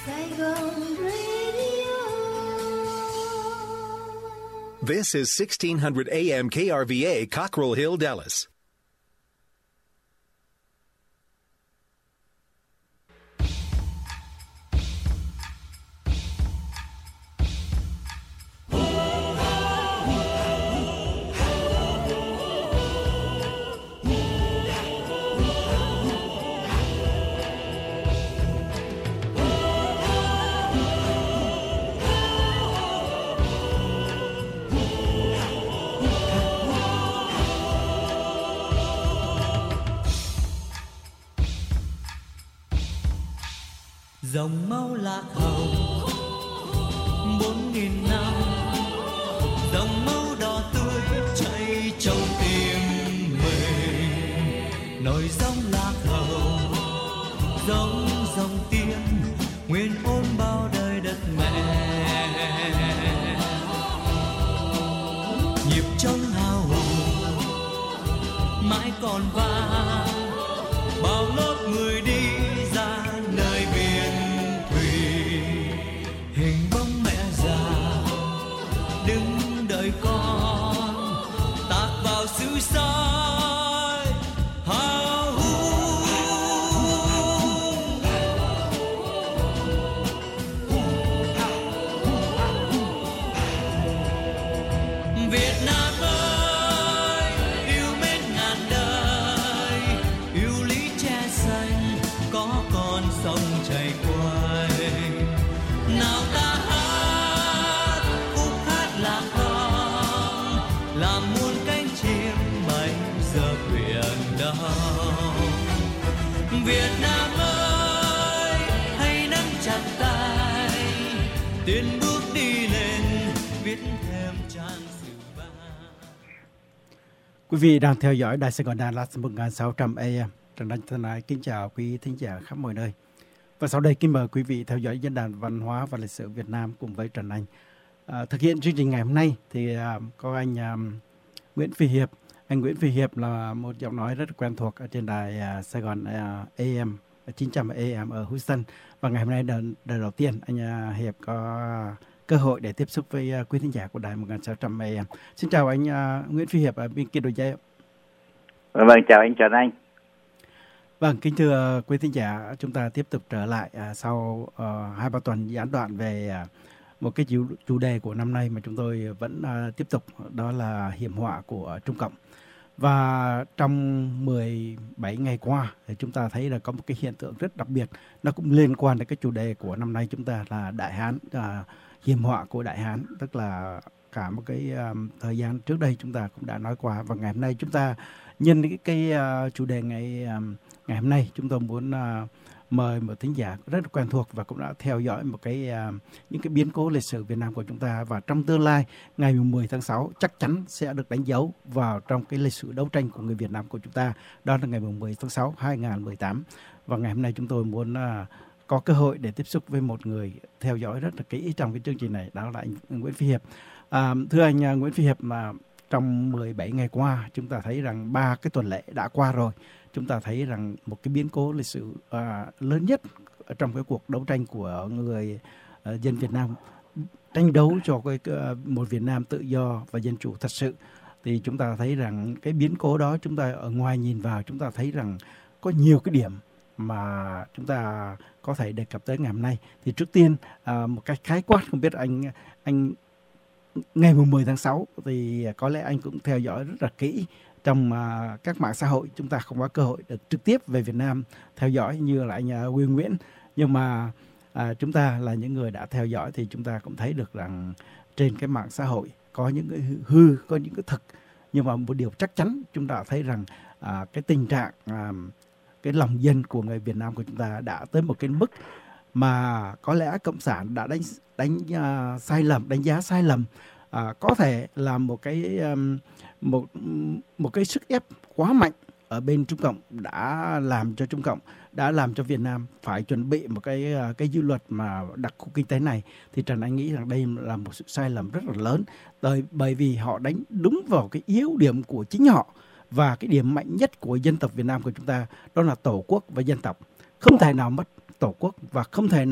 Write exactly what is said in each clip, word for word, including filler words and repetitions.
Saigon Radio. This is sixteen hundred A M K R V A, Cockrell Hill, Dallas. Dòng máu lạc hồng bốn nghìn năm, dòng máu đỏ tươi chảy trong tim mình. Nổi dòng lạc hồng giống dòng tiên nguyên ôn bao đời đất mẹ. Nhịp trong hào hùng mãi còn vang, bao lớp người đi ra nơi biển thủy. Hình bóng mẹ già đứng đợi con tạc vào xứ soi hào hùng. Việt Nam ơi, yêu mến ngàn đời, yêu lý che xanh có con sông chảy quay. Nào ta hát khúc hát lạc hồng, làm muôn cánh chim bay giờ biển đông. Việt Nam ơi, hãy nắm chặt tay, tiến bước đi lên, viết thêm trang sử vang. Quý vị đang theo dõi Đài Sài Gòn Đà Lạt một nghìn sáu trăm A M. Trần Anh thân ái kính chào quý thính giả khắp mọi nơi. Và sau đây kính mời quý vị theo dõi diễn đàn văn hóa và lịch sử Việt Nam cùng với Trần Anh. À, thực hiện chương trình ngày hôm nay thì à, có anh à, Nguyễn Phi Hiệp. Anh Nguyễn Phi Hiệp là một giọng nói rất quen thuộc ở trên đài à, Sài Gòn à, A M chín trăm A M ở Houston. Và ngày hôm nay đợt, đợt đầu tiên anh à, Hiệp có cơ hội để tiếp xúc với uh, quý thính giả của đài một nghìn sáu trăm A M. Xin chào anh uh, Nguyễn Phi Hiệp ở bên kia đồi dây. Vâng, chào anh Trần Anh. Vâng, kính thưa uh, quý thính giả, chúng ta tiếp tục trở lại uh, sau uh, hai ba tuần gián đoạn về uh, một cái chủ, chủ đề của năm nay mà chúng tôi vẫn uh, tiếp tục, đó là hiểm họa của Trung Cộng. Và trong mười bảy ngày qua thì chúng ta thấy là có một cái hiện tượng rất đặc biệt, nó cũng liên quan đến cái chủ đề của năm nay chúng ta là Đại Hán, uh, hiểm họa của Đại Hán, tức là cả một cái um, thời gian trước đây chúng ta cũng đã nói qua. Và ngày hôm nay chúng ta nhân cái, cái uh, chủ đề ngày um, ngày hôm nay chúng tôi muốn uh, mời một thính giả rất quen thuộc và cũng đã theo dõi một cái uh, những cái biến cố lịch sử Việt Nam của chúng ta, và trong tương lai ngày mười tháng sáu chắc chắn sẽ được đánh dấu vào trong cái lịch sử đấu tranh của người Việt Nam của chúng ta, đó là ngày mười tháng sáu hai nghìn không trăm mười tám. Và ngày hôm nay chúng tôi muốn uh, có cơ hội để tiếp xúc với một người theo dõi rất là kỹ trong cái chương trình này, đó là anh Nguyễn Phi Hiệp. À, thưa anh uh, Nguyễn Phi Hiệp, mà trong mười bảy ngày qua chúng ta thấy rằng ba cái tuần lễ đã qua rồi, chúng ta thấy rằng một cái biến cố lịch sử uh, lớn nhất trong cái cuộc đấu tranh của người uh, dân Việt Nam, tranh đấu cho cái uh, một Việt Nam tự do và dân chủ thật sự, thì chúng ta thấy rằng cái biến cố đó, chúng ta ở ngoài nhìn vào chúng ta thấy rằng có nhiều cái điểm mà chúng ta có thể đề cập tới ngày hôm nay. Thì trước tiên uh, một cách khái quát, không biết anh anh ngày mười tháng sáu thì có lẽ anh cũng theo dõi rất là kỹ trong uh, các mạng xã hội. Chúng ta không có cơ hội được trực tiếp về Việt Nam theo dõi như là anh uh, Nguyên Nguyễn, nhưng mà uh, chúng ta là những người đã theo dõi thì chúng ta cũng thấy được rằng trên cái mạng xã hội có những cái hư, có những cái thực, nhưng mà một điều chắc chắn chúng ta thấy rằng uh, cái tình trạng uh, cái lòng dân của người Việt Nam của chúng ta đã tới một cái mức mà có lẽ Cộng sản đã đánh đánh uh, sai lầm, đánh giá sai lầm, uh, có thể là một cái um, một một cái sức ép quá mạnh ở bên Trung Cộng đã làm cho Trung Cộng đã làm cho Việt Nam phải chuẩn bị một cái cái dư luật mà đặc khu kinh tế này. Thì Trần Anh nghĩ rằng đây là một sự sai lầm rất là lớn, bởi bởi vì họ đánh đúng vào cái yếu điểm của chính họ, và cái điểm mạnh nhất của dân tộc Việt Nam của chúng ta đó là tổ quốc và dân tộc. Không thể nào mất tổ quốc và không thể nào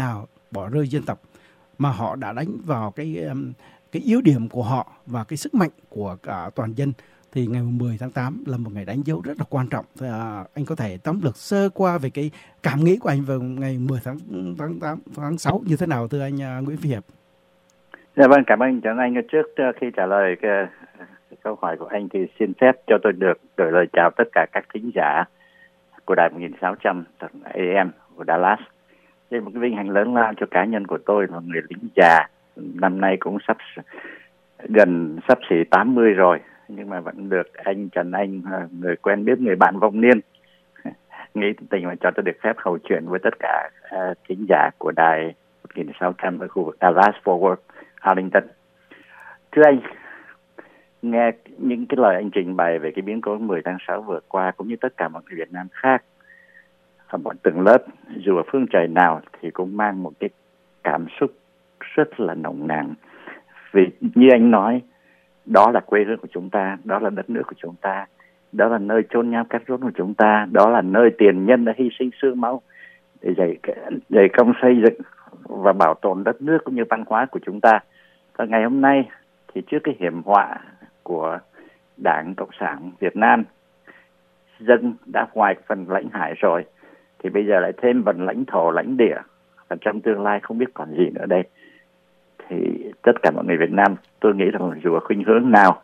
bỏ rơi dân tộc, mà họ đã đánh vào cái cái yếu điểm của họ và cái sức mạnh của cả toàn dân. Thì ngày mười tháng tám là một ngày đánh dấu rất là quan trọng. Thì, à, anh có thể tóm lược sơ qua về cái cảm nghĩ của anh vào ngày mười tháng tám tháng sáu như thế nào, thưa anh uh, Nguyễn Phi Hiệp? Dạ vâng, cảm ơn Trần Anh. Trước khi trả lời cái, cái câu hỏi của anh thì xin phép cho tôi được gửi lời chào tất cả các thính giả của đài một nghìn sáu trăm A M của Dallas. Đây là một cái vinh hạnh lớn lao cho cá nhân của tôi, là người lính già, năm nay cũng sắp gần sắp xỉ tám mươi rồi, nhưng mà vẫn được anh Trần Anh, người quen biết, người bạn vong niên, nghĩ tình mà cho tôi được phép hầu chuyện với tất cả uh, thính giả của đài một nghìn sáu trăm ở khu vực Dallas, Fort Worth, Arlington. Thưa anh, nghe những cái lời anh trình bày về cái biến cố mười tháng sáu vừa qua, cũng như tất cả mọi người Việt Nam khác, ở mọi tầng lớp, dù ở phương trời nào, thì cũng mang một cái cảm xúc rất là nồng nàn. Vì như anh nói, đó là quê hương của chúng ta, đó là đất nước của chúng ta, đó là nơi chôn nhau cắt rốn của chúng ta, đó là nơi tiền nhân đã hy sinh xương máu để dày, dày công xây dựng và bảo tồn đất nước cũng như văn hóa của chúng ta. Và ngày hôm nay thì trước cái hiểm họa của Đảng Cộng sản Việt Nam, dân đã hoài phần lãnh hải rồi, thì bây giờ lại thêm phần lãnh thổ, lãnh địa, và trong tương lai không biết còn gì nữa đây. Thì tất cả mọi người Việt Nam, tôi nghĩ rằng dù ở khuynh hướng nào,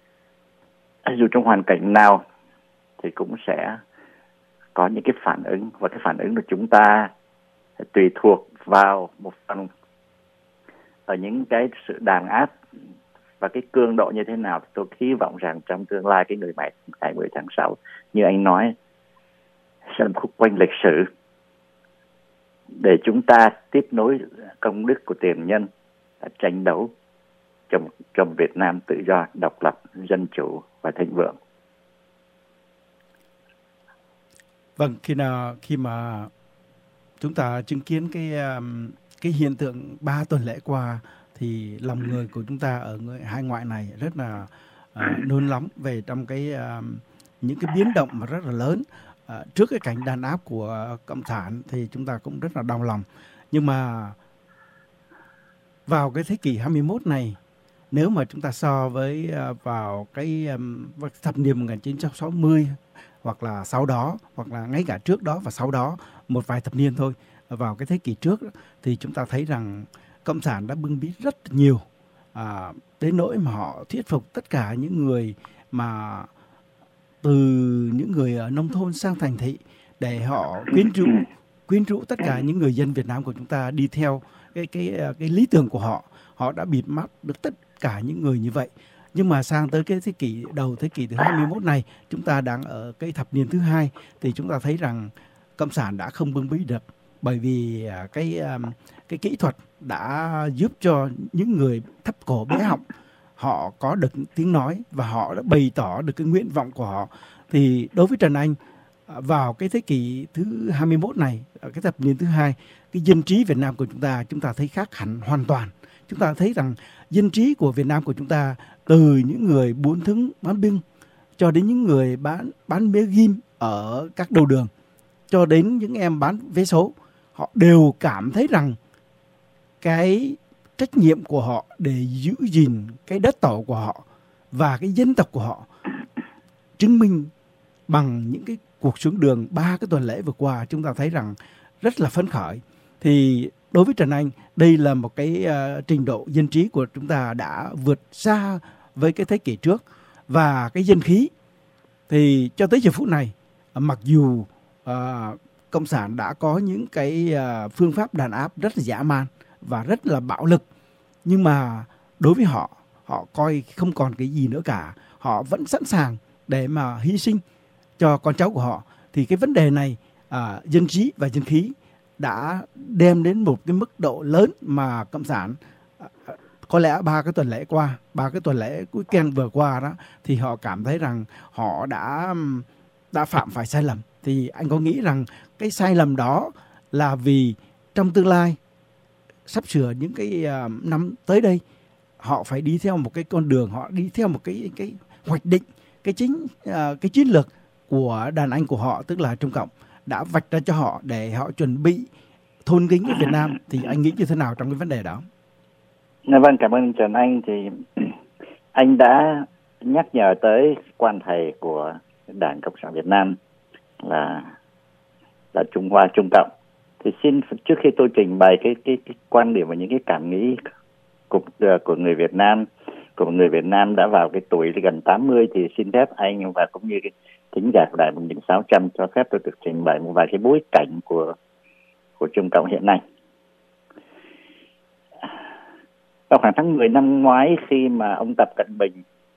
dù trong hoàn cảnh nào, thì cũng sẽ có những cái phản ứng, và cái phản ứng của chúng ta tùy thuộc vào một phần ở những cái sự đàn áp và cái cường độ như thế nào. Tôi hy vọng rằng trong tương lai, cái người ngày mười tháng sáu, như anh nói, sẽ là một khúc quanh lịch sử để chúng ta tiếp nối công đức của tiền nhân tranh đấu trong, trong Việt Nam tự do, độc lập, dân chủ và thịnh vượng. Vâng, khi nào khi mà chúng ta chứng kiến cái cái hiện tượng ba tuần lễ qua, thì lòng người của chúng ta ở người hai ngoại này rất là uh, nôn nóng về trong cái uh, những cái biến động mà rất là lớn. Uh, trước cái cảnh đàn áp của Cộng sản thì chúng ta cũng rất là đau lòng. Nhưng mà vào cái thế kỷ hai mươi mốt này, nếu mà chúng ta so với uh, vào cái um, thập niên một nghìn chín trăm sáu mươi, hoặc là sau đó, hoặc là ngay cả trước đó và sau đó một vài thập niên thôi, vào cái thế kỷ trước, thì chúng ta thấy rằng Cộng sản đã bưng bít rất nhiều, à, đến nỗi mà họ thuyết phục tất cả những người mà từ những người ở nông thôn sang thành thị, để họ quyến rũ quyến rũ tất cả những người dân Việt Nam của chúng ta đi theo cái cái cái lý tưởng của họ. Họ đã bịt mắt được tất cả những người như vậy. Nhưng mà sang tới cái thế kỷ đầu thế kỷ thứ hai mươi mốt này, chúng ta đang ở cái thập niên thứ hai, thì chúng ta thấy rằng Cộng sản đã không bưng bít được, bởi vì cái cái kỹ thuật đã giúp cho những người thấp cổ bé họng họ có được tiếng nói, và họ đã bày tỏ được cái nguyện vọng của họ. Thì đối với Trần Anh, vào cái thế kỷ thứ hai mươi mốt này, cái thập niên thứ hai, cái dân trí Việt Nam của chúng ta chúng ta thấy khác hẳn hoàn toàn. Chúng ta thấy rằng dân trí của Việt Nam của chúng ta, từ những người buôn thúng bán bưng cho đến những người bán bán mía ghim ở các đầu đường, cho đến những em bán vé số, họ đều cảm thấy rằng cái trách nhiệm của họ để giữ gìn cái đất tổ của họ và cái dân tộc của họ chứng minh bằng những cái cuộc xuống đường ba cái tuần lễ vừa qua. Chúng ta thấy rằng rất là phấn khởi. Thì đối với Trần Anh, đây là một cái uh, trình độ dân trí của chúng ta đã vượt xa với cái thế kỷ trước. Và cái dân khí thì cho tới giờ phút này, uh, mặc dù uh, Cộng sản đã có những cái uh, phương pháp đàn áp rất là dã man và rất là bạo lực, nhưng mà đối với họ, họ coi không còn cái gì nữa cả. Họ vẫn sẵn sàng để mà hy sinh cho con cháu của họ. Thì cái vấn đề này, uh, dân trí và dân khí đã đem đến một cái mức độ lớn mà Cộng sản uh, có lẽ ba cái tuần lễ qua, ba cái tuần lễ weekend vừa qua đó, thì họ cảm thấy rằng họ đã đã phạm phải sai lầm. Thì anh có nghĩ rằng cái sai lầm đó là vì trong tương lai sắp sửa những cái uh, năm tới đây, họ phải đi theo một cái con đường, họ đi theo một cái cái hoạch định, cái chính uh, cái chiến lược của đàn anh của họ, tức là Trung Cộng đã vạch ra cho họ để họ chuẩn bị thôn kính ở Việt Nam, thì anh nghĩ như thế nào trong cái vấn đề đó? Vâng, cảm ơn Trần Anh. Thì anh đã nhắc nhở tới quan thầy của Đảng Cộng sản Việt Nam là là Trung Hoa, Trung Cộng. Thì xin trước khi tôi trình bày cái cái, cái quan điểm và những cái cảm nghĩ của, của người Việt Nam, của một người Việt Nam đã vào cái tuổi gần tám mươi, thì xin phép anh và cũng như cái thính giả của Đài một nghìn sáu trăm cho phép tôi được trình bày một vài cái bối cảnh của của Trung Cộng hiện nay. Vào khoảng tháng mười năm ngoái, khi mà ông Tập Cận Bình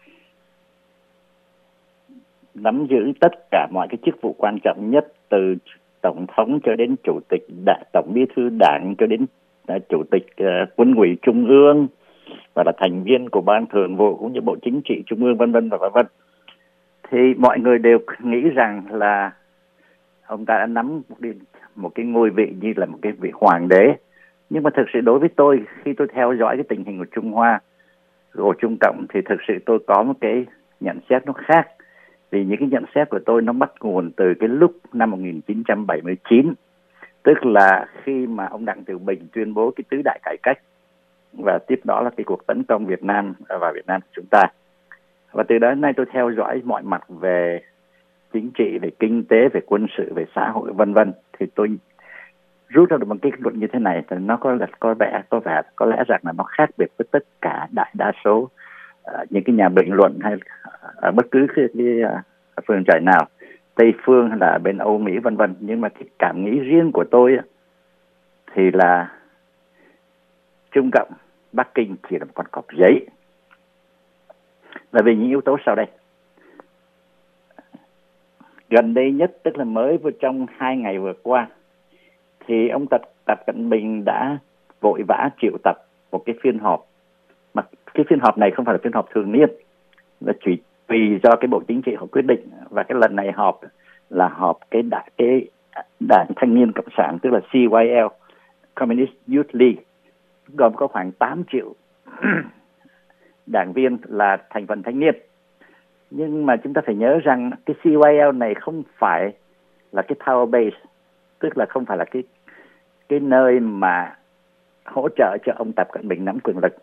nắm giữ tất cả mọi cái chức vụ quan trọng nhất, từ tổng thống cho đến chủ tịch đảng, tổng bí thư đảng cho đến uh, chủ tịch uh, quân ủy trung ương, và là thành viên của ban thường vụ cũng như bộ chính trị trung ương, vân vân và vân vân, thì mọi người đều nghĩ rằng là ông ta đã nắm một cái, một cái ngôi vị như là một cái vị hoàng đế. Nhưng mà thực sự đối với tôi, khi tôi theo dõi cái tình hình của Trung Hoa, của Trung Cộng, thì thực sự tôi có một cái nhận xét nó khác. Vì những cái nhận xét của tôi nó bắt nguồn từ cái lúc năm một nghìn chín trăm bảy mươi chín, tức là khi mà ông Đặng Tiểu Bình tuyên bố cái tứ đại cải cách, và tiếp đó là cái cuộc tấn công Việt Nam vào Việt Nam của chúng ta. Và từ đó đến nay tôi theo dõi mọi mặt về chính trị, về kinh tế, về quân sự, về xã hội, vân vân, thì tôi rút ra được một cái kết luận như thế này. Thì nó có là có vẻ có vẻ có lẽ rằng là nó khác biệt với tất cả đại đa số uh, những cái nhà bình luận hay ở uh, bất cứ cái, cái uh, phương trời nào, Tây phương hay là bên Âu Mỹ, vân vân. Nhưng mà cái cảm nghĩ riêng của tôi uh, thì là Trung Cộng, Bắc Kinh chỉ là một con cọp giấy. Là vì những yếu tố sau đây. Gần đây nhất, tức là mới vừa trong hai ngày vừa qua, thì ông Tập, Tập Cận Bình đã vội vã triệu tập một cái phiên họp. Mà cái phiên họp này không phải là phiên họp thường niên, là chỉ tùy do cái Bộ Chính trị họ quyết định. Và cái lần này họp là họp cái đại cái đảng Thanh niên Cộng sản, tức là C Y L, Communist Youth League, gồm có khoảng tám triệu đảng viên là thành phần thanh niên. Nhưng mà chúng ta phải nhớ rằng cái C Y L này không phải là cái power base, tức là không phải là cái cái nơi mà hỗ trợ cho ông Tập Cận Bình nắm quyền lực.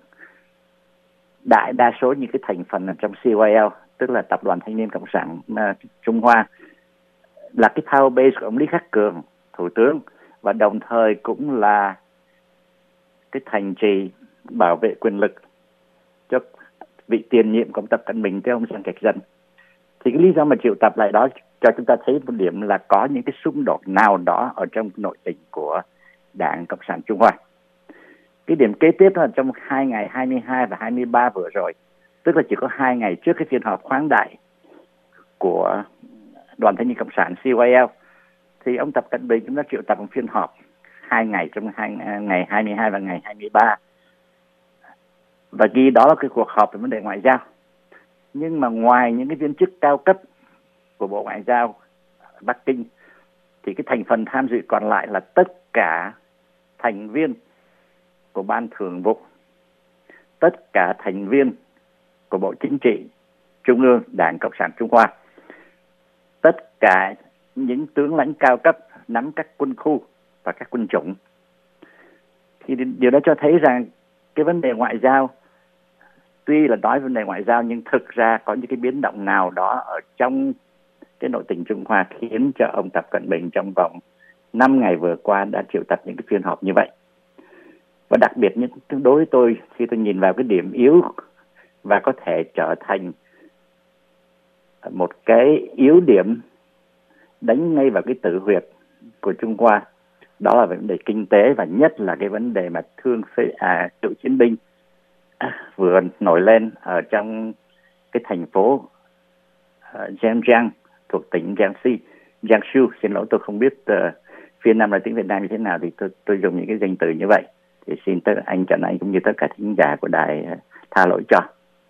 Đại đa số những cái thành phần ở trong C Y L, tức là Tập đoàn Thanh niên Cộng sản uh, Trung Hoa, là cái power base của ông Lý Khắc Cường, thủ tướng, và đồng thời cũng là cái thành trì bảo vệ quyền lực cho vị tiền nhiệm của ông Tập Cận Bình, tới ông Giang Trạch Dân. Thì cái lý do mà triệu tập lại đó cho chúng ta thấy một điểm là có những cái xung đột nào đó ở trong nội tình của Đảng Cộng sản Trung Hoa. Cái điểm kế tiếp là trong hai ngày hai mươi hai và hai mươi ba vừa rồi, tức là chỉ có hai ngày trước cái phiên họp khoáng đại của Đoàn Thanh niên Cộng sản C Y L, thì ông Tập Cận Bình cũng đã triệu tập một phiên họp hai ngày trong hai ngày hai mươi hai và ngày hai mươi ba, và ghi đó là cái cuộc họp về vấn đề ngoại giao. Nhưng mà ngoài những cái viên chức cao cấp của Bộ Ngoại giao Bắc Kinh, thì cái thành phần tham dự còn lại là tất cả thành viên của Ban Thường vụ, tất cả thành viên của Bộ Chính trị Trung ương Đảng Cộng sản Trung Hoa, tất cả những tướng lãnh cao cấp nắm các quân khu và các quân chủng. Thì điều đó cho thấy rằng cái vấn đề ngoại giao, tuy là nói vấn đề ngoại giao, nhưng thực ra có những cái biến động nào đó ở trong cái nội tình Trung Hoa khiến cho ông Tập Cận Bình trong vòng năm ngày vừa qua đã triệu tập những cái phiên họp như vậy. Và đặc biệt nhất đối với tôi, khi tôi nhìn vào cái điểm yếu và có thể trở thành một cái yếu điểm đánh ngay vào cái tử huyệt của Trung Hoa, đó là vấn đề kinh tế, và nhất là cái vấn đề mà thương phế à, cựu chiến binh à, vừa nổi lên ở trong cái thành phố uh, Zhejiang thuộc tỉnh Jiangxi, Jiangsu, xin lỗi tôi không biết uh, phiên Nam là tiếng Việt Nam như thế nào, thì tôi, tôi dùng những cái danh từ như vậy, thì xin tất anh Trần Anh cũng như tất cả thính giả của đài uh, tha lỗi cho.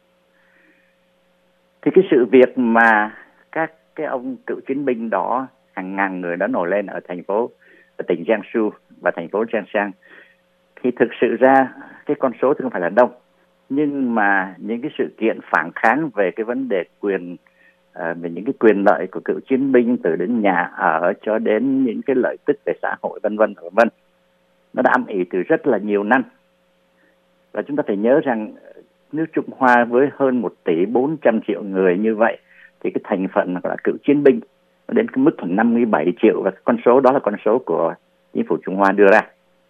Thì cái sự việc mà các cái ông cựu chiến binh đó, hàng ngàn người đã nổi lên ở thành phố, ở tỉnh Jiangsu và thành phố Zhejiang, thì thực sự ra cái con số thì không phải là đông, nhưng mà những cái sự kiện phản kháng về cái vấn đề quyền, uh, về những cái quyền lợi của cựu chiến binh, từ đến nhà ở cho đến những cái lợi tức về xã hội, vân vân vân vân, nó đã âm ỉ từ rất là nhiều năm. Và chúng ta phải nhớ rằng nước Trung Hoa với hơn một tỷ bốn trăm triệu người như vậy thì cái thành phần gọi là cựu chiến binh đến cái mức khoảng năm mươi bảy triệu, và con số đó là con số của chính phủ Trung Hoa đưa ra.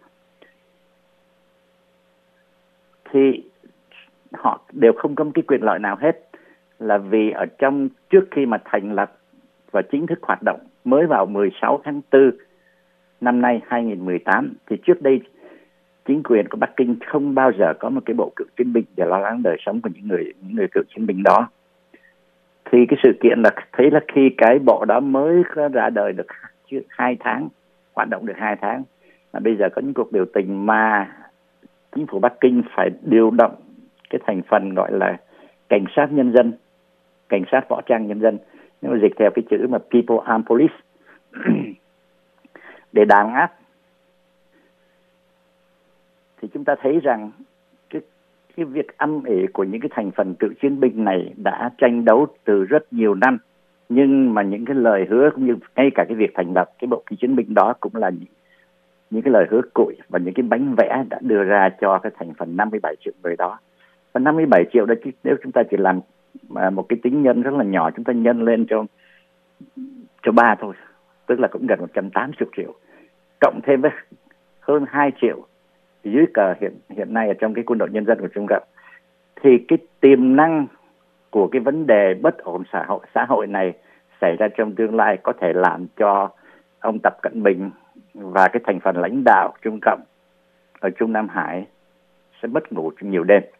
Thì họ đều không có cái quyền lợi nào hết, là vì ở trong trước khi mà thành lập và chính thức hoạt động mới vào mười sáu tháng tư năm nay hai nghìn mười tám, thì trước đây chính quyền của Bắc Kinh không bao giờ có một cái bộ cựu chiến binh để lo lắng đời sống của những người những người cựu chiến binh đó. Thì cái sự kiện là thấy là khi cái bộ đó mới ra đời được hai tháng, hoạt động được hai tháng, là bây giờ có những cuộc biểu tình mà chính phủ Bắc Kinh phải điều động cái thành phần gọi là cảnh sát nhân dân, cảnh sát võ trang nhân dân, nhưng mà dịch theo cái chữ mà People Armed Police để đàn áp. Thì chúng ta thấy rằng cái, cái việc âm ỉ của những cái thành phần cựu chiến binh này đã tranh đấu từ rất nhiều năm, nhưng mà những cái lời hứa cũng như ngay cả cái việc thành lập cái bộ cựu chiến binh đó cũng là những, những cái lời hứa cụi và những cái bánh vẽ đã đưa ra cho cái thành phần năm mươi bảy triệu người đó. Và năm mươi bảy triệu đó, nếu chúng ta chỉ làm một cái tính nhân rất là nhỏ, chúng ta nhân lên cho cho ba thôi, tức là cũng gần một trăm tám mươi triệu, cộng thêm với hơn hai triệu dưới cờ hiện hiện nay ở trong cái quân đội nhân dân của Trung Cộng, thì cái tiềm năng của cái vấn đề bất ổn xã hội xã hội này xảy ra trong tương lai có thể làm cho ông Tập Cận Bình và cái thành phần lãnh đạo Trung Cộng ở Trung Nam Hải sẽ mất ngủ trong nhiều đêm.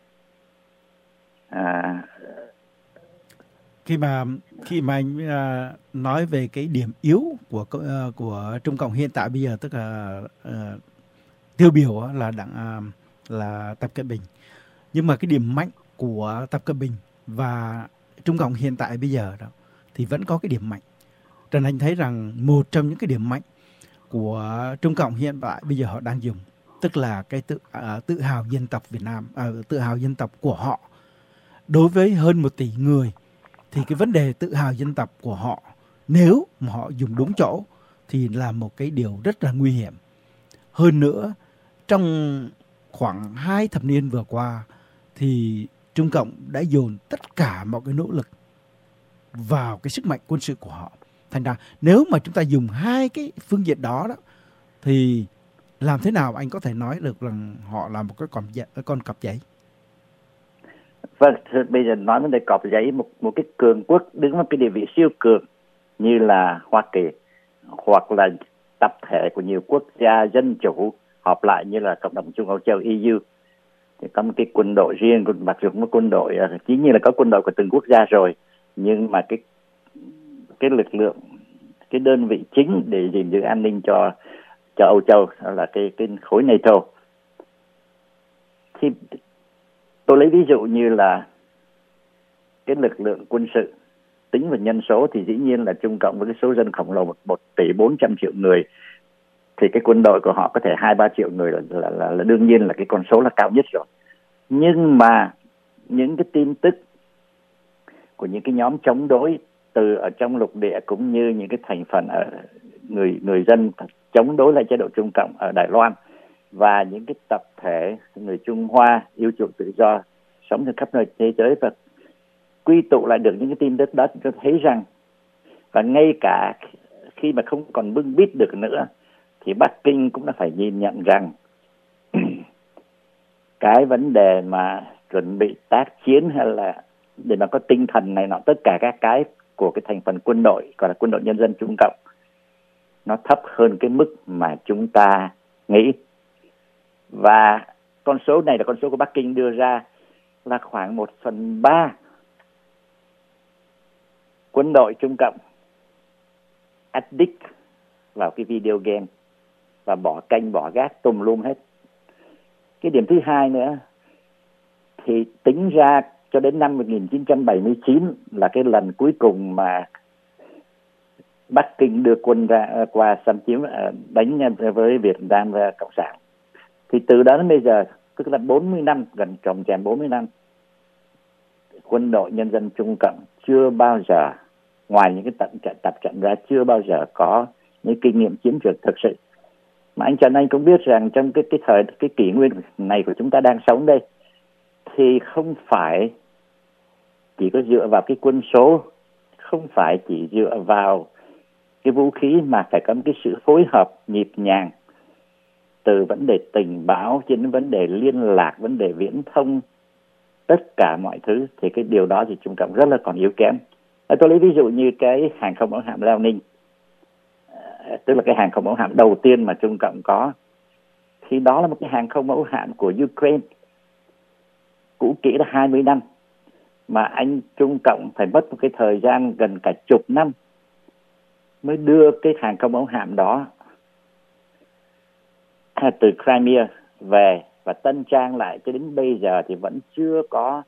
À, khi mà khi mà anh uh, nói về cái điểm yếu của uh, của Trung Cộng hiện tại bây giờ, tức là uh, tiêu biểu là đảng uh, là Tập Cận Bình, nhưng mà cái điểm mạnh của Tập Cận Bình và Trung Cộng hiện tại bây giờ đó thì vẫn có cái điểm mạnh. Trần Anh thấy rằng một trong những cái điểm mạnh của Trung Cộng hiện tại bây giờ họ đang dùng, tức là cái tự uh, tự hào dân tộc Việt Nam, uh, tự hào dân tộc của họ. Đối với hơn một tỷ người thì cái vấn đề tự hào dân tộc của họ, nếu mà họ dùng đúng chỗ thì là một cái điều rất là nguy hiểm. Hơn nữa, trong khoảng hai thập niên vừa qua thì Trung Cộng đã dồn tất cả mọi cái nỗ lực vào cái sức mạnh quân sự của họ. Thành ra nếu mà chúng ta dùng hai cái phương diện đó, đó thì làm thế nào anh có thể nói được rằng họ là một cái con, con cọp giấy? Vâng, bây giờ nói vấn đề cọp giấy, một một cái cường quốc đứng ở cái địa vị siêu cường như là Hoa Kỳ, hoặc là tập thể của nhiều quốc gia dân chủ họp lại như là cộng đồng Trung Âu Châu E U, thì có một cái quân đội riêng, mặc dù có quân đội, chỉ như là có quân đội của từng quốc gia rồi, nhưng mà cái cái lực lượng, cái đơn vị chính để gìn giữ an ninh cho cho Âu Châu là cái cái khối NATO. Thì tôi lấy ví dụ như là cái lực lượng quân sự tính về nhân số thì dĩ nhiên là Trung Cộng với cái số dân khổng lồ một, một tỷ bốn trăm triệu người, thì cái quân đội của họ có thể hai ba triệu người là, là, là, là đương nhiên là cái con số là cao nhất rồi. Nhưng mà những cái tin tức của những cái nhóm chống đối từ ở trong lục địa cũng như những cái thành phần ở người người dân chống đối lại chế độ Trung Cộng ở Đài Loan và những cái tập thể người Trung Hoa yêu chuộng tự do sống trên khắp nơi thế giới và quy tụ lại được những cái tin tức đó, tôi thấy rằng và ngay cả khi mà không còn bưng bít được nữa thì Bắc Kinh cũng đã phải nhìn nhận rằng cái vấn đề mà chuẩn bị tác chiến hay là để mà có tinh thần này nọ, tất cả các cái của cái thành phần quân đội gọi là quân đội nhân dân Trung Cộng nó thấp hơn cái mức mà chúng ta nghĩ. Và con số này là con số của Bắc Kinh đưa ra, là khoảng một phần ba quân đội Trung Cộng addict vào cái video game và bỏ canh bỏ gác tùm lum hết. Cái điểm thứ hai nữa thì tính ra cho đến năm một nghìn chín trăm bảy mươi chín là cái lần cuối cùng mà Bắc Kinh đưa quân ra qua xâm chiếm đánh với Việt Nam và Cộng sản. Thì từ đó đến bây giờ, tức là bốn mươi năm, gần tròn trèm bốn mươi năm, quân đội nhân dân Trung Cộng chưa bao giờ, ngoài những cái tập trận, tập trận ra, chưa bao giờ có những kinh nghiệm chiến lược thực sự. Mà anh Trần Anh cũng biết rằng trong cái cái thời cái kỷ nguyên này của chúng ta đang sống đây thì không phải chỉ có dựa vào cái quân số, không phải chỉ dựa vào cái vũ khí, mà phải có một cái sự phối hợp nhịp nhàng từ vấn đề tình báo cho đến vấn đề liên lạc, vấn đề viễn thông, tất cả mọi thứ. Thì cái điều đó thì Trung Cộng rất là còn yếu kém. Tôi lấy ví dụ như cái hàng không mẫu hạm Liao Ninh, tức là cái hàng không mẫu hạm đầu tiên mà Trung Cộng có. Thì đó là một cái hàng không mẫu hạm của Ukraine, cũ kỹ đã hai mươi năm, mà anh Trung Cộng phải mất một cái thời gian gần cả chục năm mới đưa cái hàng không mẫu hạm đó từ Crimea về và tân trang lại. Cho đến bây giờ thì vẫn chưa có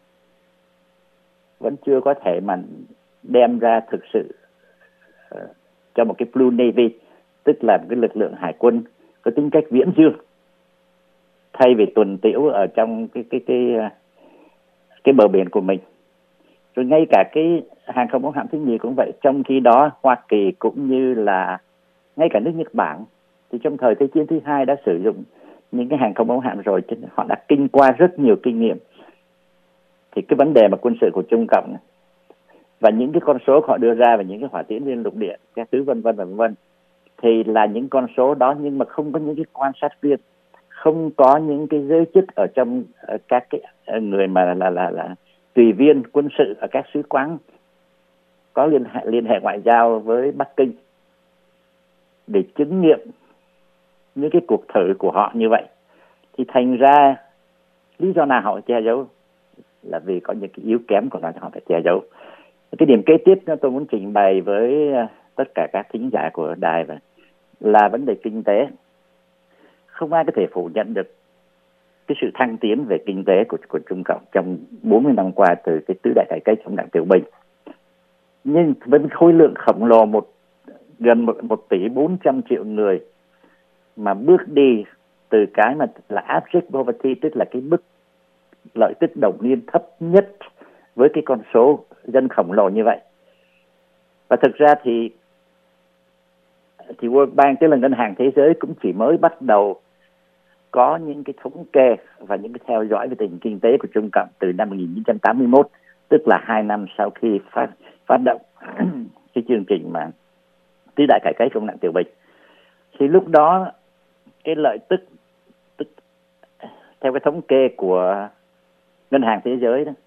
vẫn chưa có thể mà đem ra thực sự uh, cho một cái Blue Navy, tức là một cái lực lượng hải quân có tính cách viễn dương, thay vì tuần tiễu ở trong cái cái cái cái bờ biển của mình. Rồi ngay cả cái hàng không mẫu hạm thứ nhì cũng vậy. Trong khi đó Hoa Kỳ cũng như là ngay cả nước Nhật Bản thì trong thời Thế chiến thứ hai đã sử dụng những cái hàng không mẫu hạm rồi, chứ họ đã kinh qua rất nhiều kinh nghiệm. Thì cái vấn đề mà quân sự của Trung Cộng và những cái con số họ đưa ra về những cái hỏa tiễn liên lục địa, các thứ vân vân và vân vân, thì là những con số đó, nhưng mà không có những cái quan sát viên, không có những cái giới chức ở trong uh, các cái uh, người mà là là là, là tùy viên quân sự ở các sứ quán có liên hệ liên hệ ngoại giao với Bắc Kinh để chứng nghiệm những cái cuộc thử của họ như vậy. Thì thành ra lý do nào họ che giấu là vì có những cái yếu kém của nó, họ phải che giấu. Cái điểm kế tiếp tôi muốn trình bày với tất cả các thính giả của đài là vấn đề kinh tế. Không ai có thể phủ nhận được cái sự thăng tiến về kinh tế của, của Trung Cộng trong bốn mươi năm qua từ cái tứ đại cải cách trong Đảng Tiểu Bình. Nhưng với khối lượng khổng lồ một gần một, một tỷ bốn trăm triệu người mà bước đi từ cái mà là abject poverty, tức là cái mức lợi tức đồng niên thấp nhất với cái con số dân khổng lồ như vậy. Và thực ra thì thì World Bank, tức là Ngân hàng Thế giới, cũng chỉ mới bắt đầu có những cái thống kê và những cái theo dõi về tình hình kinh tế của Trung Cộng từ năm một nghìn chín trăm tám mươi mốt, tức là hai năm sau khi phát phát động cái chương trình mà tứ đại cải cách trong Đảng Tiểu Bình. Thì lúc đó cái lợi tức, tức theo cái thống kê của Ngân hàng Thế giới đó,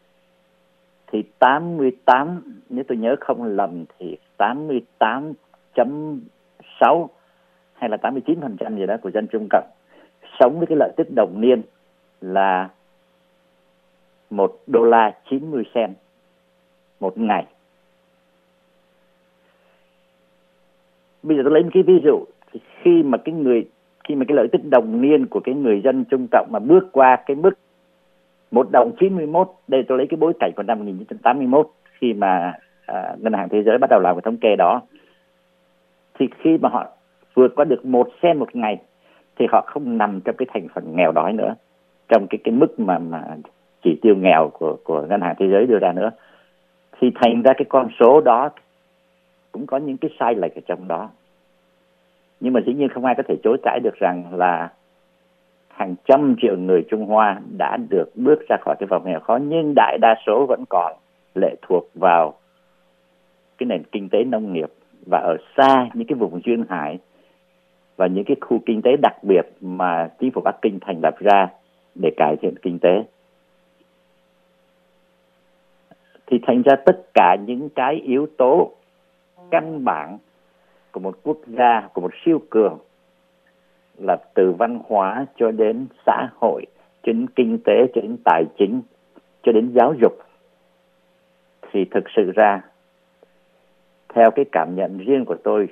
thì tám mươi tám, nếu tôi nhớ không lầm thì tám mươi tám phẩy sáu hay là tám mươi chín phần trăm gì đó của dân Trung Cộng sống với cái lợi tức đồng niên là một đô la chín mươi cent một ngày. Bây giờ tôi lấy một cái ví dụ, thì khi mà cái người khi mà cái lợi tức đồng niên của cái người dân Trung Cộng mà bước qua cái mức một đồng chín mươi mốt, đây tôi lấy cái bối cảnh của năm một nghìn chín trăm tám mươi mốt khi mà à, Ngân hàng Thế giới bắt đầu làm cái thống kê đó, thì khi mà họ vượt qua được một cent một ngày thì họ không nằm trong cái thành phần nghèo đói nữa, trong cái cái mức mà mà chỉ tiêu nghèo của của Ngân hàng Thế giới đưa ra nữa. Thì thành ra cái con số đó cũng có những cái sai lệch ở trong đó. Nhưng mà dĩ nhiên không ai có thể chối cãi được rằng là hàng trăm triệu người Trung Hoa đã được bước ra khỏi cái vòng nghèo khó, nhưng đại đa số vẫn còn lệ thuộc vào cái nền kinh tế nông nghiệp và ở xa những cái vùng duyên hải và những cái khu kinh tế đặc biệt mà chính phủ Bắc Kinh thành lập ra để cải thiện kinh tế. Thì thành ra tất cả những cái yếu tố căn bản của một quốc gia, của một siêu cường, là từ văn hóa cho đến xã hội, cho đến kinh tế, cho đến tài chính, cho đến giáo dục, thì thực sự ra theo cái cảm nhận riêng của tôi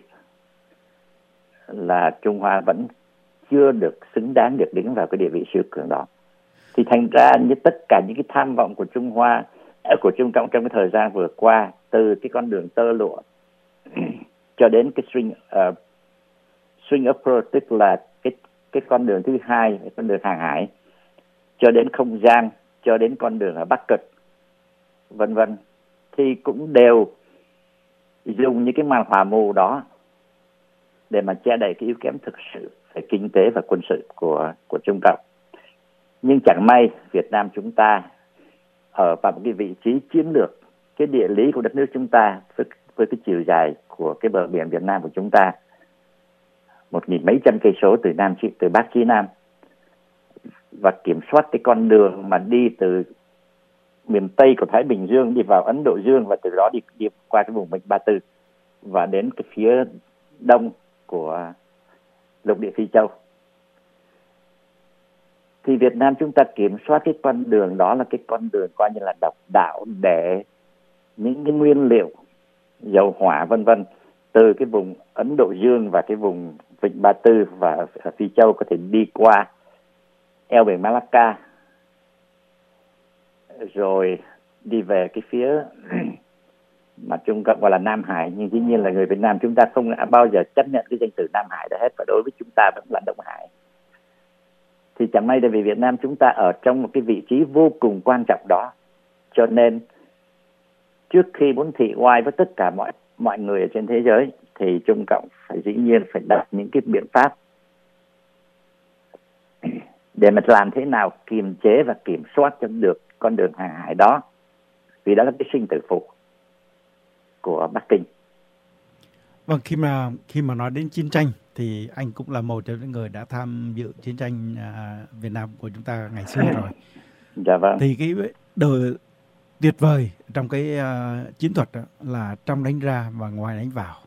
là Trung Hoa vẫn chưa được xứng đáng được đứng vào cái địa vị siêu cường đó. Thì thành ra như tất cả những cái tham vọng của Trung Hoa, của Trung Cộng trong cái thời gian vừa qua, từ cái con đường tơ lụa cho đến cái string uh, string of pearl, tức là cái cái con đường thứ hai, cái con đường hàng hải, cho đến không gian, cho đến con đường ở Bắc Cực, vân vân, thì cũng đều dùng những cái màn hòa mù đó để mà che đậy cái yếu kém thực sự về kinh tế và quân sự của của Trung Cộng. Nhưng chẳng may Việt Nam chúng ta ở vào một cái vị trí chiến lược, cái địa lý của đất nước chúng ta với, với cái chiều dài của cái bờ biển Việt Nam của chúng ta một nghìn mấy trăm cây số từ nam từ bắc chí nam, và kiểm soát cái con đường mà đi từ miền Tây của Thái Bình Dương đi vào Ấn Độ Dương, và từ đó đi, đi qua cái vùng Vịnh Ba Tư và đến cái phía đông của lục địa Phi Châu. Thì Việt Nam chúng ta kiểm soát cái con đường đó là cái con đường coi như là độc đạo để những cái nguyên liệu dầu hỏa vân vân từ cái vùng Ấn Độ Dương và cái vùng Vịnh Ba Tư và Phi Châu có thể đi qua eo biển Malacca rồi đi về cái phía mà Trung Cộng gọi là Nam Hải. Nhưng dĩ nhiên là người Việt Nam chúng ta không bao giờ chấp nhận cái danh từ Nam Hải đó hết, và đối với chúng ta vẫn là Đông Hải. Thì chẳng may là vì Việt Nam chúng ta ở trong một cái vị trí vô cùng quan trọng đó, cho nên trước khi muốn thị oai với tất cả mọi mọi người ở trên thế giới thì Trung Cộng phải dĩ nhiên phải đặt những cái biện pháp để mà làm thế nào kiềm chế và kiểm soát cho được con đường hàng hải đó, vì đó là cái sinh tử phụ của Bắc Kinh. Vâng, khi mà khi mà nói đến chiến tranh thì anh cũng là một trong những người đã tham dự chiến tranh à, Việt Nam của chúng ta ngày xưa rồi. Dạ vâng. Thì cái đời tuyệt vời trong cái uh, chiến thuật đó là trong đánh ra và ngoài đánh vào.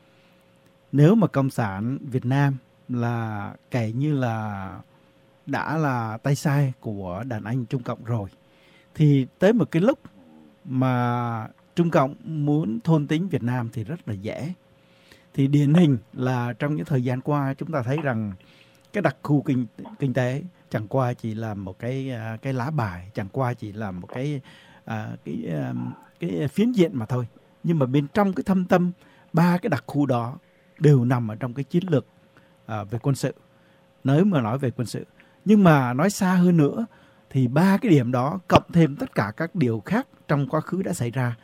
Nếu mà Cộng sản Việt Nam là kể như là đã là tay sai của đàn anh Trung Cộng rồi, thì tới một cái lúc mà Trung Cộng muốn thôn tính Việt Nam thì rất là dễ. Thì điển hình là trong những thời gian qua chúng ta thấy rằng cái đặc khu kinh kinh tế chẳng qua chỉ là một cái cái lá bài, chẳng qua chỉ là một cái à, cái cái phiến diện mà thôi. Nhưng mà bên trong cái thâm tâm ba cái đặc khu đó đều nằm ở trong cái chiến lược à, về quân sự. Nếu mà nói về quân sự, nhưng mà nói xa hơn nữa thì ba cái điểm đó cộng thêm tất cả các điều khác trong quá khứ đã xảy ra,